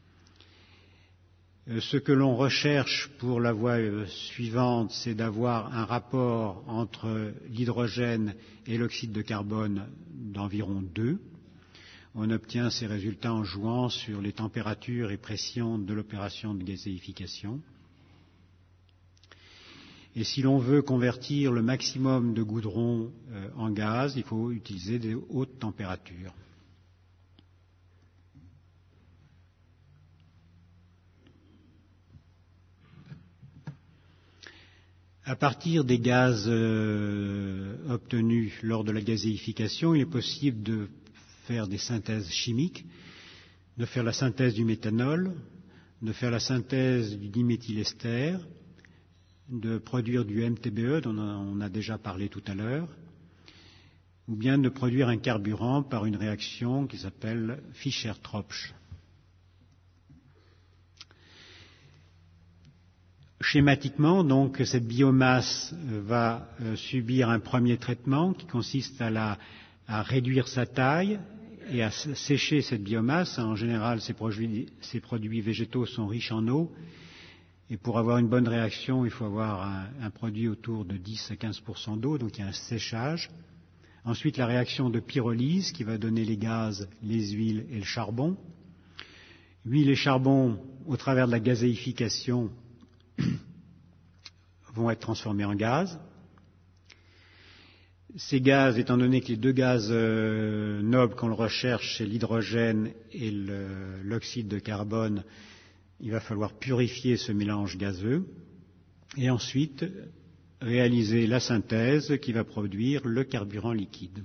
Ce que l'on recherche pour la voie suivante, c'est d'avoir un rapport entre l'hydrogène et l'oxyde de carbone d'environ deux. On obtient ces résultats en jouant sur les températures et pressions de l'opération de gazéification. Et si l'on veut convertir le maximum de goudron en gaz, il faut utiliser des hautes températures. À partir des gaz euh, obtenus lors de la gazéification, il est possible de faire des synthèses chimiques, de faire la synthèse du méthanol, de faire la synthèse du diméthylester, de produire du M T B E, dont on a déjà parlé tout à l'heure, ou bien de produire un carburant par une réaction qui s'appelle Fischer-Tropsch. Schématiquement, donc, cette biomasse va euh, subir un premier traitement qui consiste à, la, à réduire sa taille et à sécher cette biomasse. En général, ces produits, ces produits végétaux sont riches en eau, et pour avoir une bonne réaction, il faut avoir un, un produit autour de dix à quinze pour cent d'eau, donc il y a un séchage. Ensuite, la réaction de pyrolyse qui va donner les gaz, les huiles et le charbon. Huile et charbon, au travers de la gazéification, vont être transformés en gaz. Ces gaz, étant donné que les deux gaz euh, nobles qu'on recherche, c'est l'hydrogène et le, l'oxyde de carbone, il va falloir purifier ce mélange gazeux et ensuite réaliser la synthèse qui va produire le carburant liquide.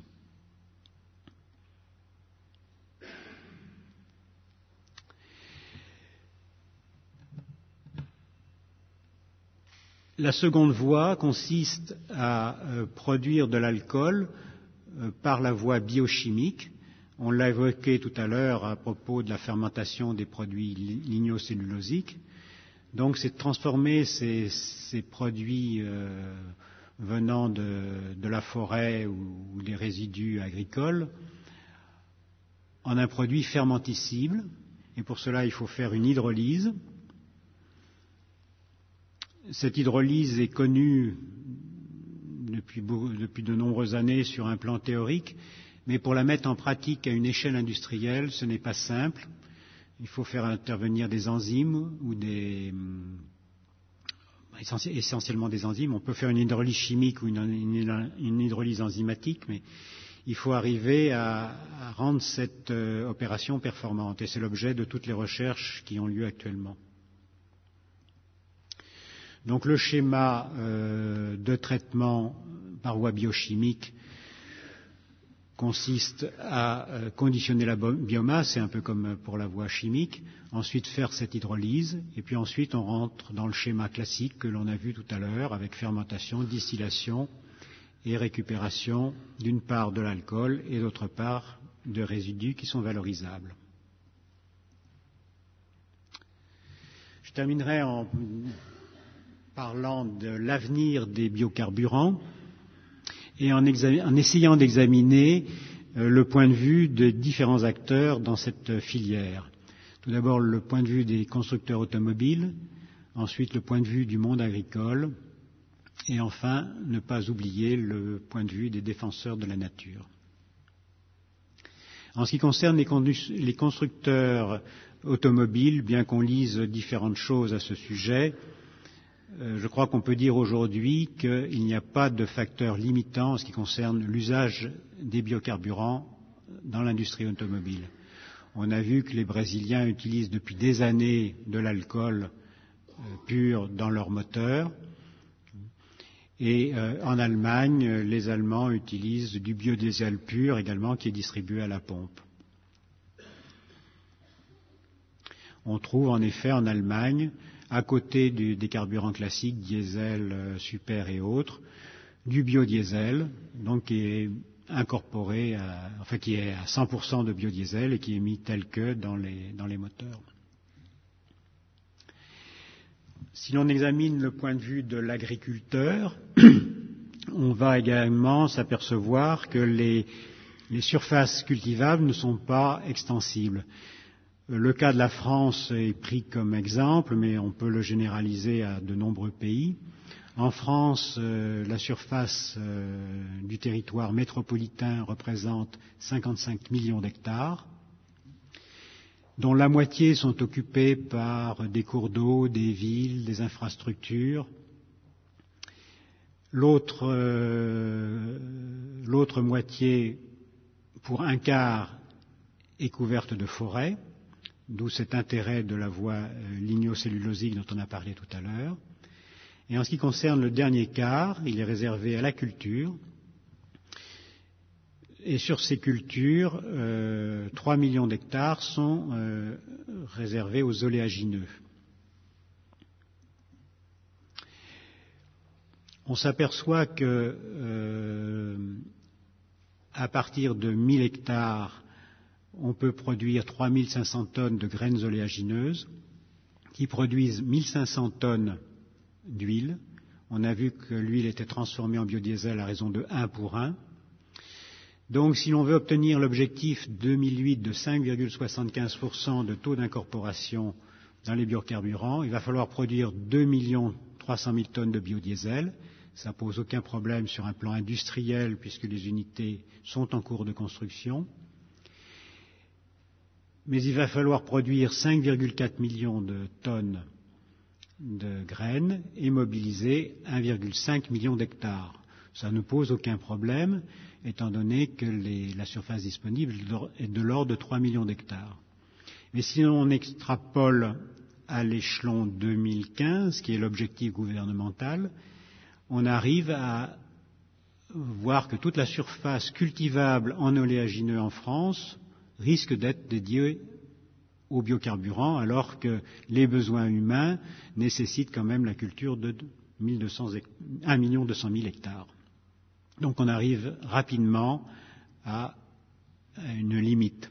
La seconde voie consiste à euh, produire de l'alcool euh, par la voie biochimique. On l'a évoqué tout à l'heure à propos de la fermentation des produits lignocellulosiques. Donc c'est de transformer ces, ces produits euh, venant de, de la forêt ou, ou des résidus agricoles en un produit fermentescible. Et pour cela, il faut faire une hydrolyse. Cette hydrolyse est connue depuis, depuis de nombreuses années sur un plan théorique, mais pour la mettre en pratique à une échelle industrielle, ce n'est pas simple. Il faut faire intervenir des enzymes ou des essentiellement des enzymes. On peut faire une hydrolyse chimique ou une, une, une hydrolyse enzymatique, mais il faut arriver à, à rendre cette euh, opération performante. Et c'est l'objet de toutes les recherches qui ont lieu actuellement. Donc le schéma euh, de traitement par voie biochimique consiste à euh, conditionner la biomasse, c'est un peu comme pour la voie chimique, ensuite faire cette hydrolyse, et puis ensuite on rentre dans le schéma classique que l'on a vu tout à l'heure, avec fermentation, distillation et récupération d'une part de l'alcool et d'autre part de résidus qui sont valorisables. Je terminerai en parlant de l'avenir des biocarburants et en, exa- en essayant d'examiner euh, le point de vue de différents acteurs dans cette filière. Tout d'abord le point de vue des constructeurs automobiles, ensuite le point de vue du monde agricole Et enfin, ne pas oublier le point de vue des défenseurs de la nature. En ce qui concerne les, condu- les constructeurs automobiles, bien qu'on lise différentes choses à ce sujet, euh, je crois qu'on peut dire aujourd'hui qu'il n'y a pas de facteur limitant en ce qui concerne l'usage des biocarburants dans l'industrie automobile. On a vu que les Brésiliens utilisent depuis des années de l'alcool euh, pur dans leurs moteurs. Et euh, en Allemagne, les Allemands utilisent du biodiesel pur également qui est distribué à la pompe. On trouve en effet en Allemagne, à côté du, des carburants classiques, diesel, euh, super et autres, du biodiesel, donc qui est incorporé, à, enfin qui est à cent pour cent de biodiesel et qui est mis tel que dans les, dans les moteurs. Si l'on examine le point de vue de l'agriculteur, on va également s'apercevoir que les, les surfaces cultivables ne sont pas extensibles. Le cas de la France est pris comme exemple, mais on peut le généraliser à de nombreux pays. En France, euh, la surface euh, du territoire métropolitain représente cinquante-cinq millions d'hectares, dont la moitié sont occupés par des cours d'eau, des villes, des infrastructures. L'autre, euh, l'autre moitié, pour un quart, est couverte de forêts, d'où cet intérêt de la voie euh, lignocellulosique dont on a parlé tout à l'heure. Et en ce qui concerne le dernier quart, il est réservé à la culture. Et sur ces cultures, euh, trois millions d'hectares sont euh, réservés aux oléagineux. On s'aperçoit que euh, à partir de mille hectares, on peut produire trois mille cinq cents tonnes de graines oléagineuses qui produisent mille cinq cents tonnes d'huile. On a vu que l'huile était transformée en biodiesel à raison de un pour un. Donc, si l'on veut obtenir l'objectif deux mille huit de cinq virgule soixante-quinze pour cent de taux d'incorporation dans les biocarburants, il va falloir produire deux millions trois cent mille tonnes de biodiesel. Ça ne pose aucun problème sur un plan industriel puisque les unités sont en cours de construction. Mais il va falloir produire cinq virgule quatre millions de tonnes de graines et mobiliser un virgule cinq million d'hectares. Ça ne pose aucun problème, étant donné que les, la surface disponible est de l'ordre de trois millions d'hectares. Mais si on extrapole à l'échelon deux mille quinze, qui est l'objectif gouvernemental, on arrive à voir que toute la surface cultivable en oléagineux en France risque d'être dédiée aux biocarburants, alors que les besoins humains nécessitent quand même la culture de un million deux cent mille hectares. Donc on arrive rapidement à une limite.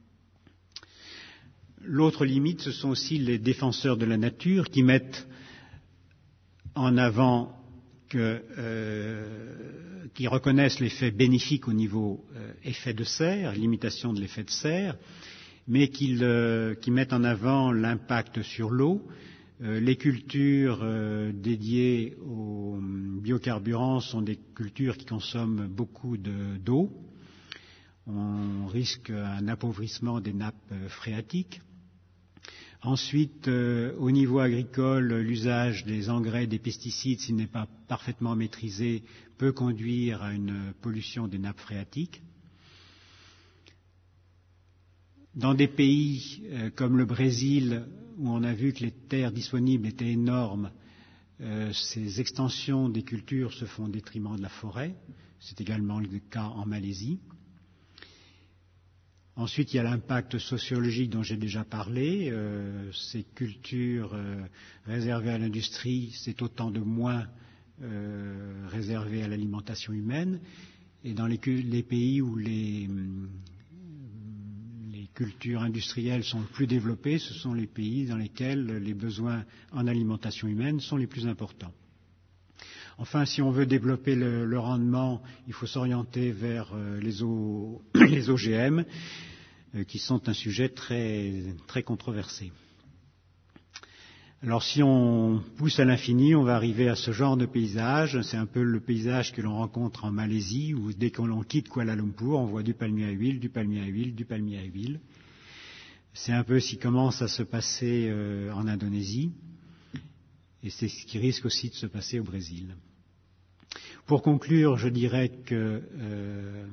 L'autre limite, ce sont aussi les défenseurs de la nature qui mettent en avant, que, euh, qui reconnaissent l'effet bénéfique au niveau euh, effet de serre, limitation de l'effet de serre, mais qui, euh, qui mettent en avant l'impact sur l'eau. Euh, les cultures euh, dédiées aux biocarburants sont des cultures qui consomment beaucoup de, d'eau. On risque un appauvrissement des nappes euh, phréatiques. Ensuite, euh, au niveau agricole, l'usage des engrais, des pesticides, s'il n'est pas parfaitement maîtrisé, peut conduire à une pollution des nappes phréatiques. Dans des pays euh, comme le Brésil, où on a vu que les terres disponibles étaient énormes, euh, ces extensions des cultures se font au détriment de la forêt. C'est également le cas en Malaisie. Ensuite, il y a l'impact sociologique dont j'ai déjà parlé. Euh, ces cultures euh, réservées à l'industrie, c'est autant de moins euh, réservé à l'alimentation humaine. Et dans les, les pays où les, les cultures industrielles sont plus développées, ce sont les pays dans lesquels les besoins en alimentation humaine sont les plus importants. Enfin, si on veut développer le, le rendement, il faut s'orienter vers euh, les, o, les O G M, euh, qui sont un sujet très, très controversé. Alors si on pousse à l'infini, on va arriver à ce genre de paysage. C'est un peu le paysage que l'on rencontre en Malaisie, où dès qu'on quitte Kuala Lumpur, on voit du palmier à huile, du palmier à huile, du palmier à huile. C'est un peu ce qui commence à se passer euh, en Indonésie, et c'est ce qui risque aussi de se passer au Brésil. Pour conclure, je dirais que euh,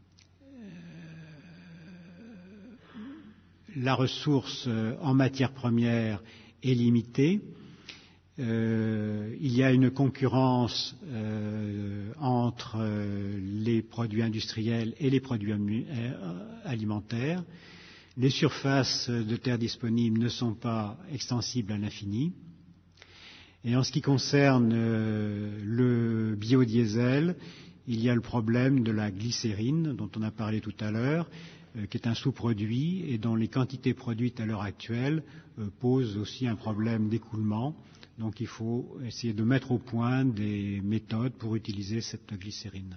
la ressource en matières premières est limitée. Euh, il y a une concurrence euh, entre euh, les produits industriels et les produits alimentaires. Les surfaces de terres disponibles ne sont pas extensibles à l'infini. Et en ce qui concerne euh, le biodiesel, il y a le problème de la glycérine, dont on a parlé tout à l'heure, euh, qui est un sous-produit et dont les quantités produites à l'heure actuelle euh, posent aussi un problème d'écoulement. Donc il faut essayer de mettre au point des méthodes pour utiliser cette glycérine.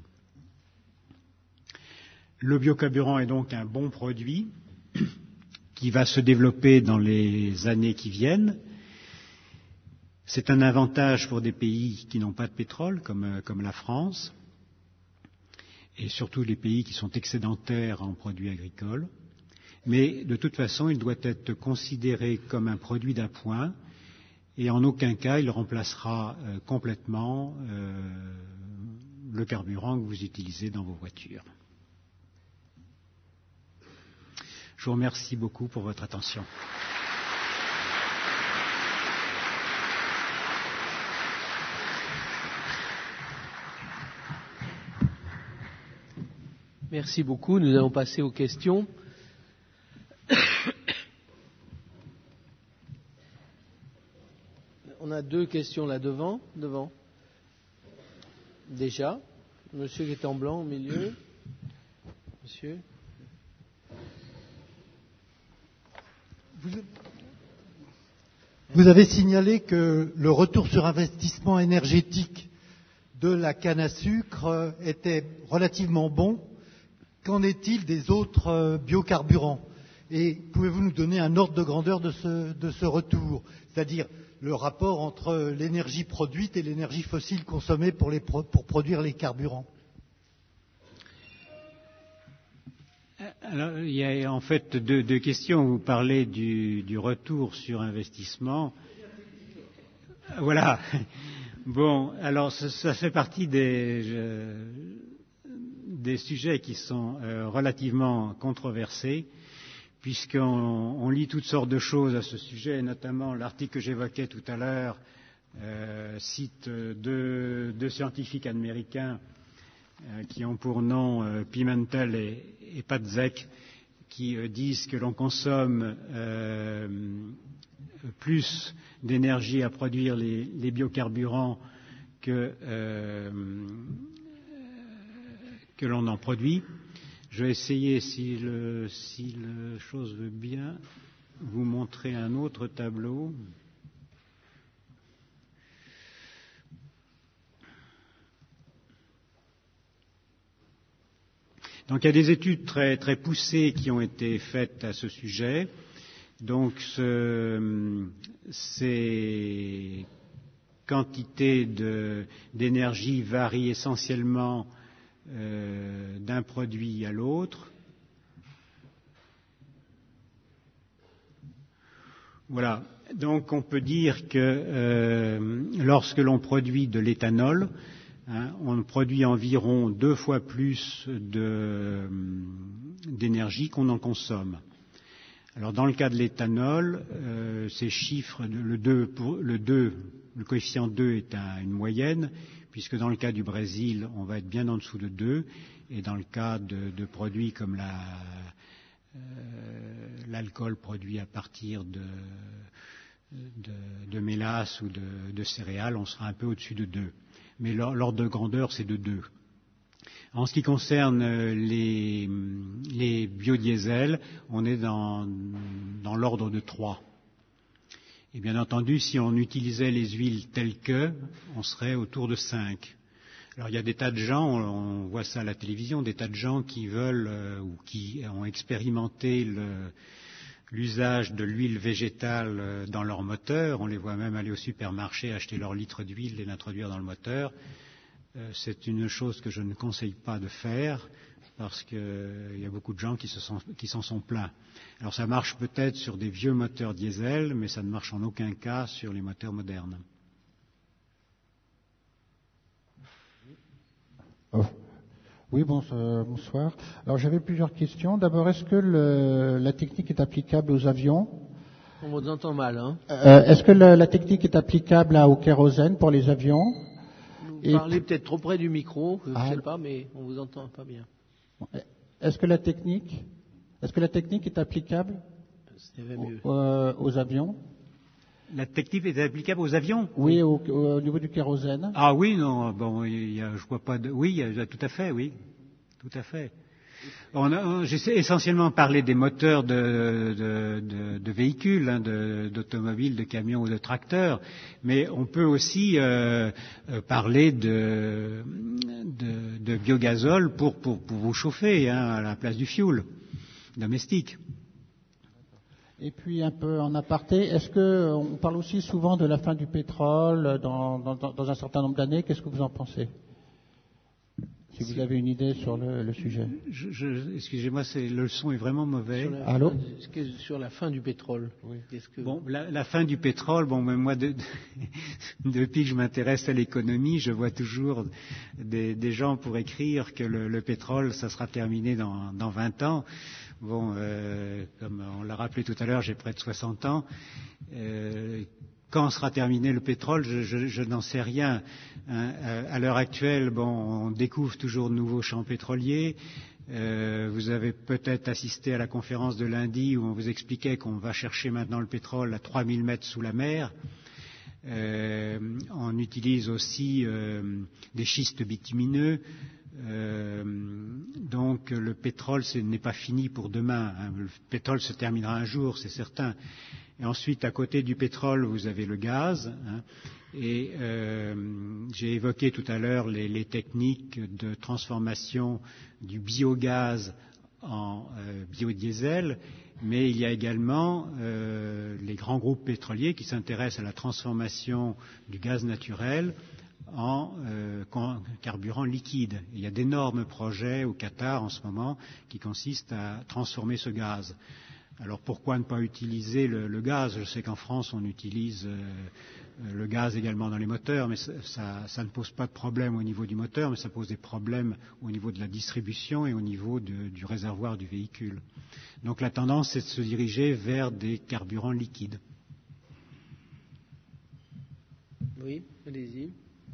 Le biocarburant est donc un bon produit qui va se développer dans les années qui viennent. C'est un avantage pour des pays qui n'ont pas de pétrole, comme, comme la France, et surtout les pays qui sont excédentaires en produits agricoles. Mais de toute façon, il doit être considéré comme un produit d'appoint, et en aucun cas il remplacera euh, complètement euh, le carburant que vous utilisez dans vos voitures. Je vous remercie beaucoup pour votre attention. Merci beaucoup. Nous allons passer aux questions. On a deux questions là devant. devant. Déjà. Monsieur qui est en blanc au milieu. Monsieur. Vous avez signalé que le retour sur investissement énergétique de la canne à sucre était relativement bon. Qu'en est-il des autres biocarburants? Et pouvez-vous nous donner un ordre de grandeur de ce, de ce retour, c'est-à-dire le rapport entre l'énergie produite et l'énergie fossile consommée pour, les, pour produire les carburants? Alors, il y a en fait deux, deux questions. Vous parlez du, du retour sur investissement. Voilà. Bon, alors ça, ça fait partie des, je, des sujets qui sont euh, relativement controversés, puisqu'on on lit toutes sortes de choses à ce sujet, notamment l'article que j'évoquais tout à l'heure euh, cite deux, deux scientifiques américains euh, qui ont pour nom euh, Pimentel et, et Patzek, qui euh, disent que l'on consomme euh, plus d'énergie à produire les, les biocarburants que, euh, que l'on en produit. Je vais essayer, si le, si la chose veut bien, vous montrer un autre tableau. Donc il y a des études très, très poussées qui ont été faites à ce sujet. Donc ce, ces quantités de, d'énergie varient essentiellement euh, d'un produit à l'autre. Voilà. Donc on peut dire que euh, lorsque l'on produit de l'éthanol, hein, on produit environ deux fois plus de, d'énergie qu'on en consomme. Alors dans le cas de l'éthanol, euh, ces chiffres, le deux, pour, le deux, le coefficient deux est un, une moyenne, puisque dans le cas du Brésil, on va être bien en dessous de deux, et dans le cas de, de produits comme la, euh, l'alcool produit à partir de, de, de mélasse ou de, de céréales, on sera un peu au-dessus de deux. Mais l'ordre de grandeur, c'est de deux. En ce qui concerne les, les biodiesels, on est dans, dans l'ordre de trois. Et bien entendu, si on utilisait les huiles telles que, on serait autour de cinq. Alors il y a des tas de gens, on, on voit ça à la télévision, des tas de gens qui veulent euh, ou qui ont expérimenté le, l'usage de l'huile végétale dans leur moteur. On les voit même aller au supermarché acheter leur litre d'huile et l'introduire dans le moteur. Euh, c'est une chose que je ne conseille pas de faire parce qu'il euh, y a beaucoup de gens qui, se sont, qui s'en sont plaints. Alors ça marche peut-être sur des vieux moteurs diesel, mais ça ne marche en aucun cas sur les moteurs modernes. Oh. Oui, bon, euh, bonsoir. Alors j'avais plusieurs questions. D'abord, est-ce que le, la technique est applicable aux avions? On vous entend mal, hein? euh, Est-ce que la, la technique est applicable à, au kérosène pour les avions? Vous Et parlez puis, peut-être trop près du micro, je ne ah, sais pas, mais on vous entend pas bien. Est-ce que la technique, est-ce que la technique est applicable mieux. Euh, aux avions? La technique est applicable aux avions? Oui, au, au niveau du kérosène. Ah oui, non, bon, il y a, je vois pas de. Oui, il y a, tout à fait, oui, tout à fait. On a, j'ai essentiellement parlé des moteurs de, de, de, de véhicules, hein, de, d'automobiles, de camions ou de tracteurs, mais on peut aussi euh, parler de, de, de biogazole pour, pour, pour vous chauffer, hein, à la place du fioul domestique. Et puis un peu en aparté, est-ce que on parle aussi souvent de la fin du pétrole dans, dans, dans un certain nombre d'années? Qu'est-ce que vous en pensez? Si vous avez une idée sur le, le sujet. Je, je, excusez-moi, c'est, le son est vraiment mauvais. Sur la, Allô? fin, sur la fin du pétrole. Oui. Qu'est-ce que... Bon, la, la fin du pétrole, bon, mais moi, de, de, depuis que je m'intéresse à l'économie, je vois toujours des, des gens pour écrire que le, le pétrole, ça sera terminé dans, dans vingt ans. Bon, euh, comme on l'a rappelé tout à l'heure, j'ai près de soixante ans. Euh, Quand sera terminé le pétrole, je, je, je n'en sais rien. Hein, à l'heure actuelle, bon, on découvre toujours de nouveaux champs pétroliers. Euh, vous avez peut-être assisté à la conférence de lundi où on vous expliquait qu'on va chercher maintenant le pétrole à trois mille mètres sous la mer. Euh, on utilise aussi euh, des schistes bitumineux. Euh, donc le pétrole, ce n'est pas fini pour demain. Hein. Le pétrole se terminera un jour, c'est certain. Et ensuite, à côté du pétrole, vous avez le gaz. Hein, et euh, j'ai évoqué tout à l'heure les, les techniques de transformation du biogaz en euh, biodiesel, mais il y a également euh, les grands groupes pétroliers qui s'intéressent à la transformation du gaz naturel en euh, carburant liquide. Il y a d'énormes projets au Qatar en ce moment qui consistent à transformer ce gaz. Alors pourquoi ne pas utiliser le, le gaz? Je sais qu'en France on utilise euh, le gaz également dans les moteurs, mais ça, ça, ça ne pose pas de problème au niveau du moteur, mais ça pose des problèmes au niveau de la distribution et au niveau de, du réservoir du véhicule. Donc la tendance c'est de se diriger vers des carburants liquides. Oui, allez-y.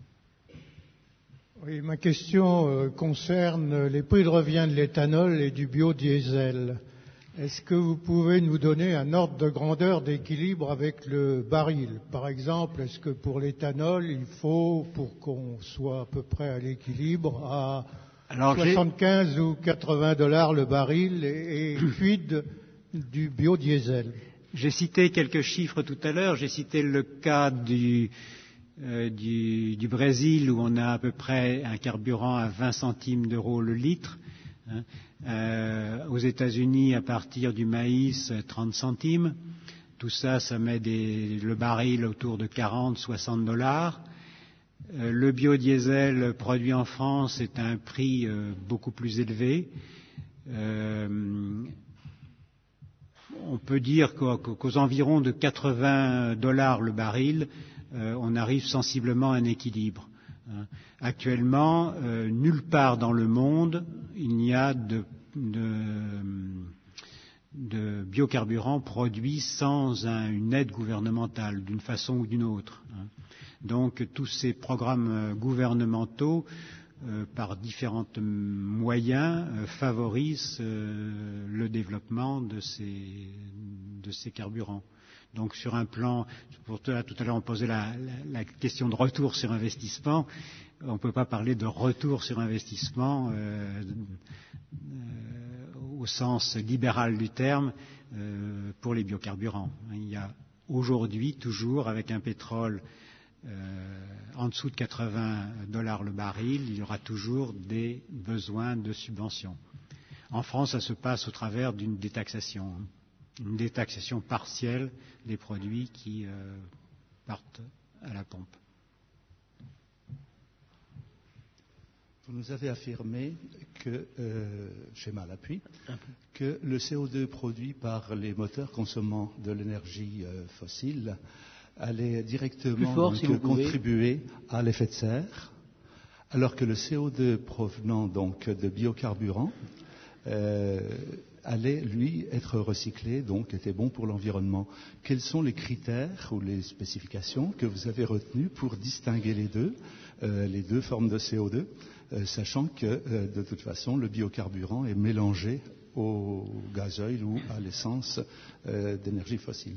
Oui, ma question euh, concerne les prix de revient de l'éthanol et du biodiesel. Est-ce que vous pouvez nous donner un ordre de grandeur d'équilibre avec le baril? Par exemple, est-ce que pour l'éthanol, il faut, pour qu'on soit à peu près à l'équilibre, à Alors, soixante-quinze j'ai... ou quatre-vingts dollars le baril et, et quid du biodiesel? J'ai cité quelques chiffres tout à l'heure. J'ai cité le cas du, euh, du, du Brésil où on a à peu près un carburant à vingt centimes d'euros le litre. Hein. Euh, aux États-Unis, à partir du maïs, trente centimes. Tout ça, ça met des, le baril autour de quarante, soixante dollars. Euh, le biodiesel produit en France est à un prix euh, beaucoup plus élevé. Euh, on peut dire qu'aux, qu'aux environs de quatre-vingts dollars le baril, euh, on arrive sensiblement à un équilibre. Actuellement, euh, nulle part dans le monde, il n'y a de, de, de biocarburants produits sans un, une aide gouvernementale, d'une façon ou d'une autre. Hein. Donc, tous ces programmes gouvernementaux, euh, par différents moyens, euh, favorisent euh, le développement de ces, de ces carburants. Donc sur un plan, pour tout à l'heure on posait la, la, la question de retour sur investissement, on ne peut pas parler de retour sur investissement euh, euh, au sens libéral du terme euh, pour les biocarburants. Il y a aujourd'hui toujours avec un pétrole euh, en dessous de quatre-vingts dollars le baril, il y aura toujours des besoins de subventions. En France, ça se passe au travers d'une détaxation. une détaxation partielle des produits qui euh, partent à la pompe. Vous nous avez affirmé que, euh, schéma à l'appui, que le C O deux produit par les moteurs consommant de l'énergie euh, fossile allait directement fort, donc, si vous contribuer à l'effet de serre, alors que le C O deux provenant donc de biocarburants euh, allait, lui, être recyclé, donc était bon pour l'environnement. Quels sont les critères ou les spécifications que vous avez retenues pour distinguer les deux, euh, les deux formes de C O deux, euh, sachant que, euh, de toute façon, le biocarburant est mélangé au gasoil ou à l'essence euh, d'énergie fossile?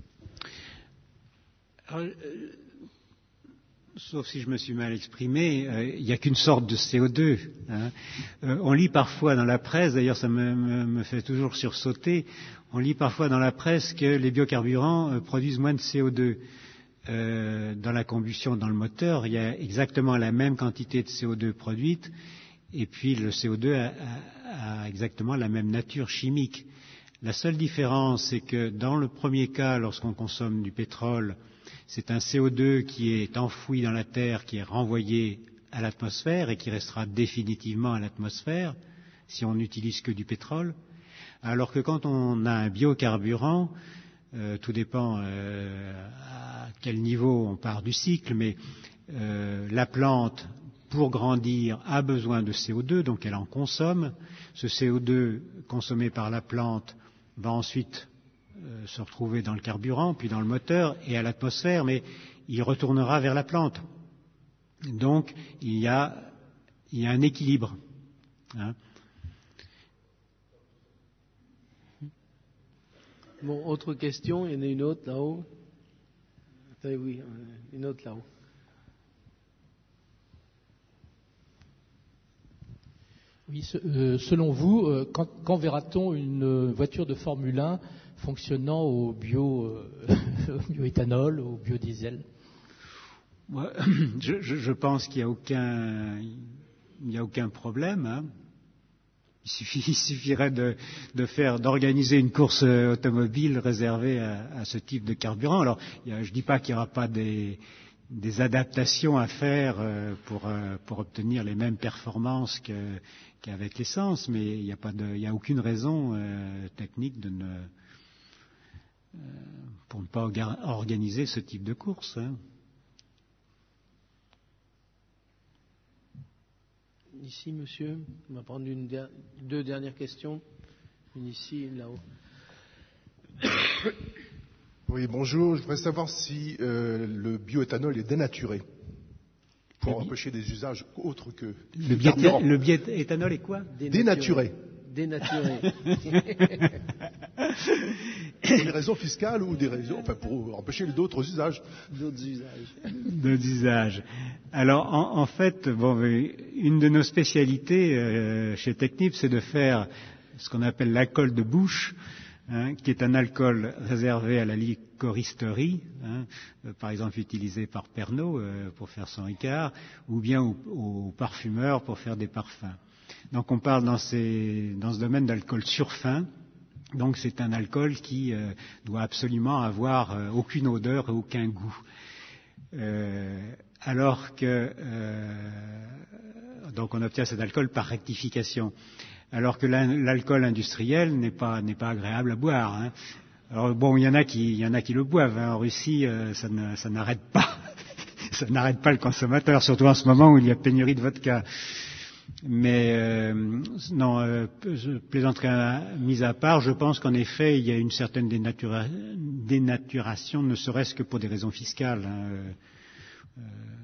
Alors, euh, sauf si je me suis mal exprimé, euh, il n'y a qu'une sorte de C O deux. Hein. Euh, on lit parfois dans la presse, d'ailleurs ça me, me, me fait toujours sursauter, on lit parfois dans la presse que les biocarburants euh, produisent moins de C O deux. Euh, dans la combustion, dans le moteur, il y a exactement la même quantité de C O deux produite, et puis le C O deux a, a, a exactement la même nature chimique. La seule différence, c'est que dans le premier cas, lorsqu'on consomme du pétrole, c'est un C O deux qui est enfoui dans la terre, qui est renvoyé à l'atmosphère et qui restera définitivement à l'atmosphère si on n'utilise que du pétrole. Alors que quand on a un biocarburant, euh, tout dépend euh, à quel niveau on part du cycle, mais euh, la plante, pour grandir, a besoin de C O deux, donc elle en consomme. Ce C O deux consommé par la plante va ensuite euh, se retrouver dans le carburant, puis dans le moteur et à l'atmosphère, mais il retournera vers la plante. Donc il y a, il y a un équilibre. Hein. Bon, autre question, il y en a une autre là-haut. Oui, une autre là-haut. Oui, ce, euh, selon vous, euh, quand, quand verra-t-on une voiture de Formule un fonctionnant au bio, euh, au bioéthanol, au biodiesel? Ouais, je, je, je pense qu'il n'y a aucun, il n'y a aucun problème. Hein. Il, suffit, il suffirait de, de faire, d'organiser une course automobile réservée à, à ce type de carburant. Alors, il y a, je ne dis pas qu'il n'y aura pas des, des adaptations à faire euh, pour, euh, pour obtenir les mêmes performances que, qu'avec l'essence, mais il n'y a pas de, il n'y a aucune raison euh, technique de ne, euh, pour ne pas orga, organiser ce type de course. Hein. Ici, monsieur, on va prendre une der- deux dernières questions. Une ici, une là-haut. Oui, bonjour. Je voudrais savoir si euh, le bioéthanol est dénaturé pour le empêcher des usages autres que le, bié- le bioéthanol est quoi? Dénaturé. Dénaturé. Pour des raisons fiscales ou des raisons, enfin pour empêcher d'autres usages. D'autres usages. D'autres usages. Alors, en, en fait, bon, une de nos spécialités euh, chez Technip, c'est de faire ce qu'on appelle l'alcool de bouche, hein, qui est un alcool réservé à la licoristerie, hein, euh, par exemple utilisé par Pernod euh, pour faire son Ricard, ou bien aux, aux parfumeurs pour faire des parfums. Donc, on parle dans, ces, dans ce domaine d'alcool surfin. Donc, c'est un alcool qui euh, doit absolument avoir euh, aucune odeur et aucun goût. Euh, alors que euh, donc on obtient cet alcool par rectification, alors que l'alcool industriel n'est pas n'est pas agréable à boire. Hein. Alors bon, il y en a qui il y en a qui le boivent. Hein. En Russie, euh, ça, ne, ça n'arrête pas, ça n'arrête pas le consommateur, surtout en ce moment où il y a pénurie de vodka. Mais euh, non, euh, plaisanterie mise à part, je pense qu'en effet, il y a une certaine dénatura- dénaturation, ne serait-ce que pour des raisons fiscales. Hein. Euh,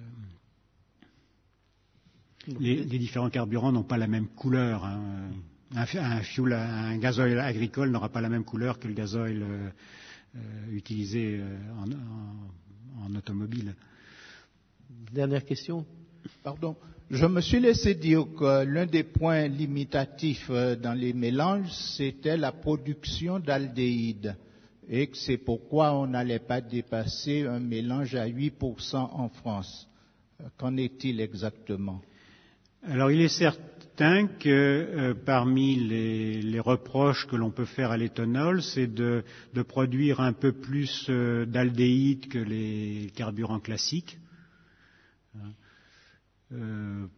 les, les différents carburants n'ont pas la même couleur. Hein. Un, un, fuel, un gasoil agricole n'aura pas la même couleur que le gasoil euh, euh, utilisé euh, en, en, en automobile. Dernière question. Pardon. Je me suis laissé dire que l'un des points limitatifs dans les mélanges, c'était la production d'aldéhyde et que c'est pourquoi on n'allait pas dépasser un mélange à huit pour cent en France. Qu'en est-il exactement? Alors il est certes, certain que euh, parmi les, les reproches que l'on peut faire à l'éthanol, c'est de, de produire un peu plus euh, d'aldéhyde que les carburants classiques. Euh,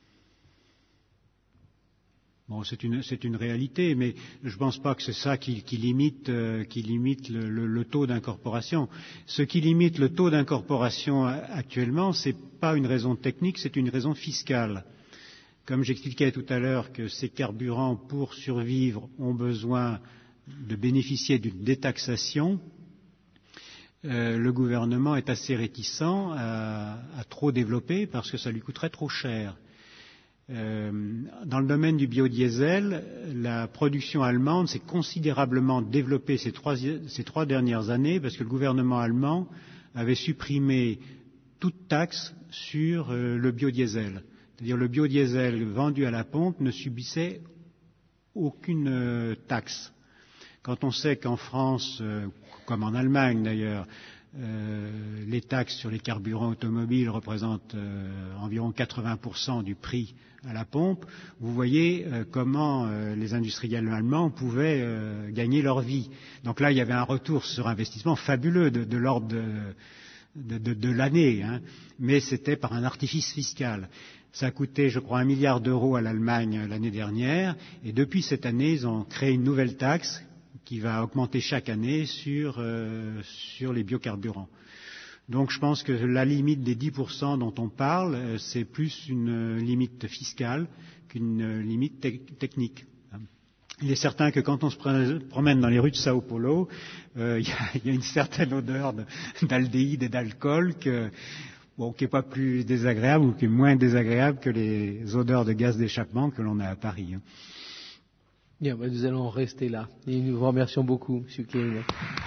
Bon, c'est une, c'est une réalité, mais je ne pense pas que c'est ça qui, qui limite, euh, qui limite le, le, le taux d'incorporation. Ce qui limite le taux d'incorporation actuellement, ce n'est pas une raison technique, c'est une raison fiscale. Comme j'expliquais tout à l'heure que ces carburants, pour survivre, ont besoin de bénéficier d'une détaxation, euh, le gouvernement est assez réticent à, à trop développer parce que ça lui coûterait trop cher. Euh, dans le domaine du biodiesel, la production allemande s'est considérablement développée ces trois, ces trois dernières années parce que le gouvernement allemand avait supprimé toute taxe sur euh, le biodiesel. C'est-à-dire le biodiesel vendu à la pompe ne subissait aucune euh, taxe. Quand on sait qu'en France, euh, comme en Allemagne d'ailleurs, euh, les taxes sur les carburants automobiles représentent euh, environ quatre-vingts pour cent du prix à la pompe, vous voyez euh, comment euh, les industriels allemands pouvaient euh, gagner leur vie. Donc là, il y avait un retour sur investissement fabuleux de, de l'ordre de, de, de, de l'année, hein, mais c'était par un artifice fiscal. Ça a coûté, je crois, un milliard d'euros à l'Allemagne l'année dernière, et depuis cette année, ils ont créé une nouvelle taxe qui va augmenter chaque année sur, euh, sur les biocarburants. Donc je pense que la limite des dix pour cent dont on parle, c'est plus une limite fiscale qu'une limite te- technique. Il est certain que quand on se promène dans les rues de Sao Paulo, euh, il, y a, il y a une certaine odeur de, d'aldéhyde et d'alcool que, bon, qui n'est pas plus désagréable ou qui est moins désagréable que les odeurs de gaz d'échappement que l'on a à Paris. Bien, ben nous allons rester là. Et nous vous remercions beaucoup, M. King.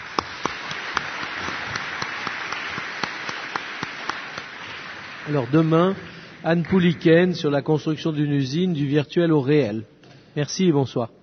Alors demain, Anne Pouliken sur la construction d'une usine du virtuel au réel. Merci et bonsoir.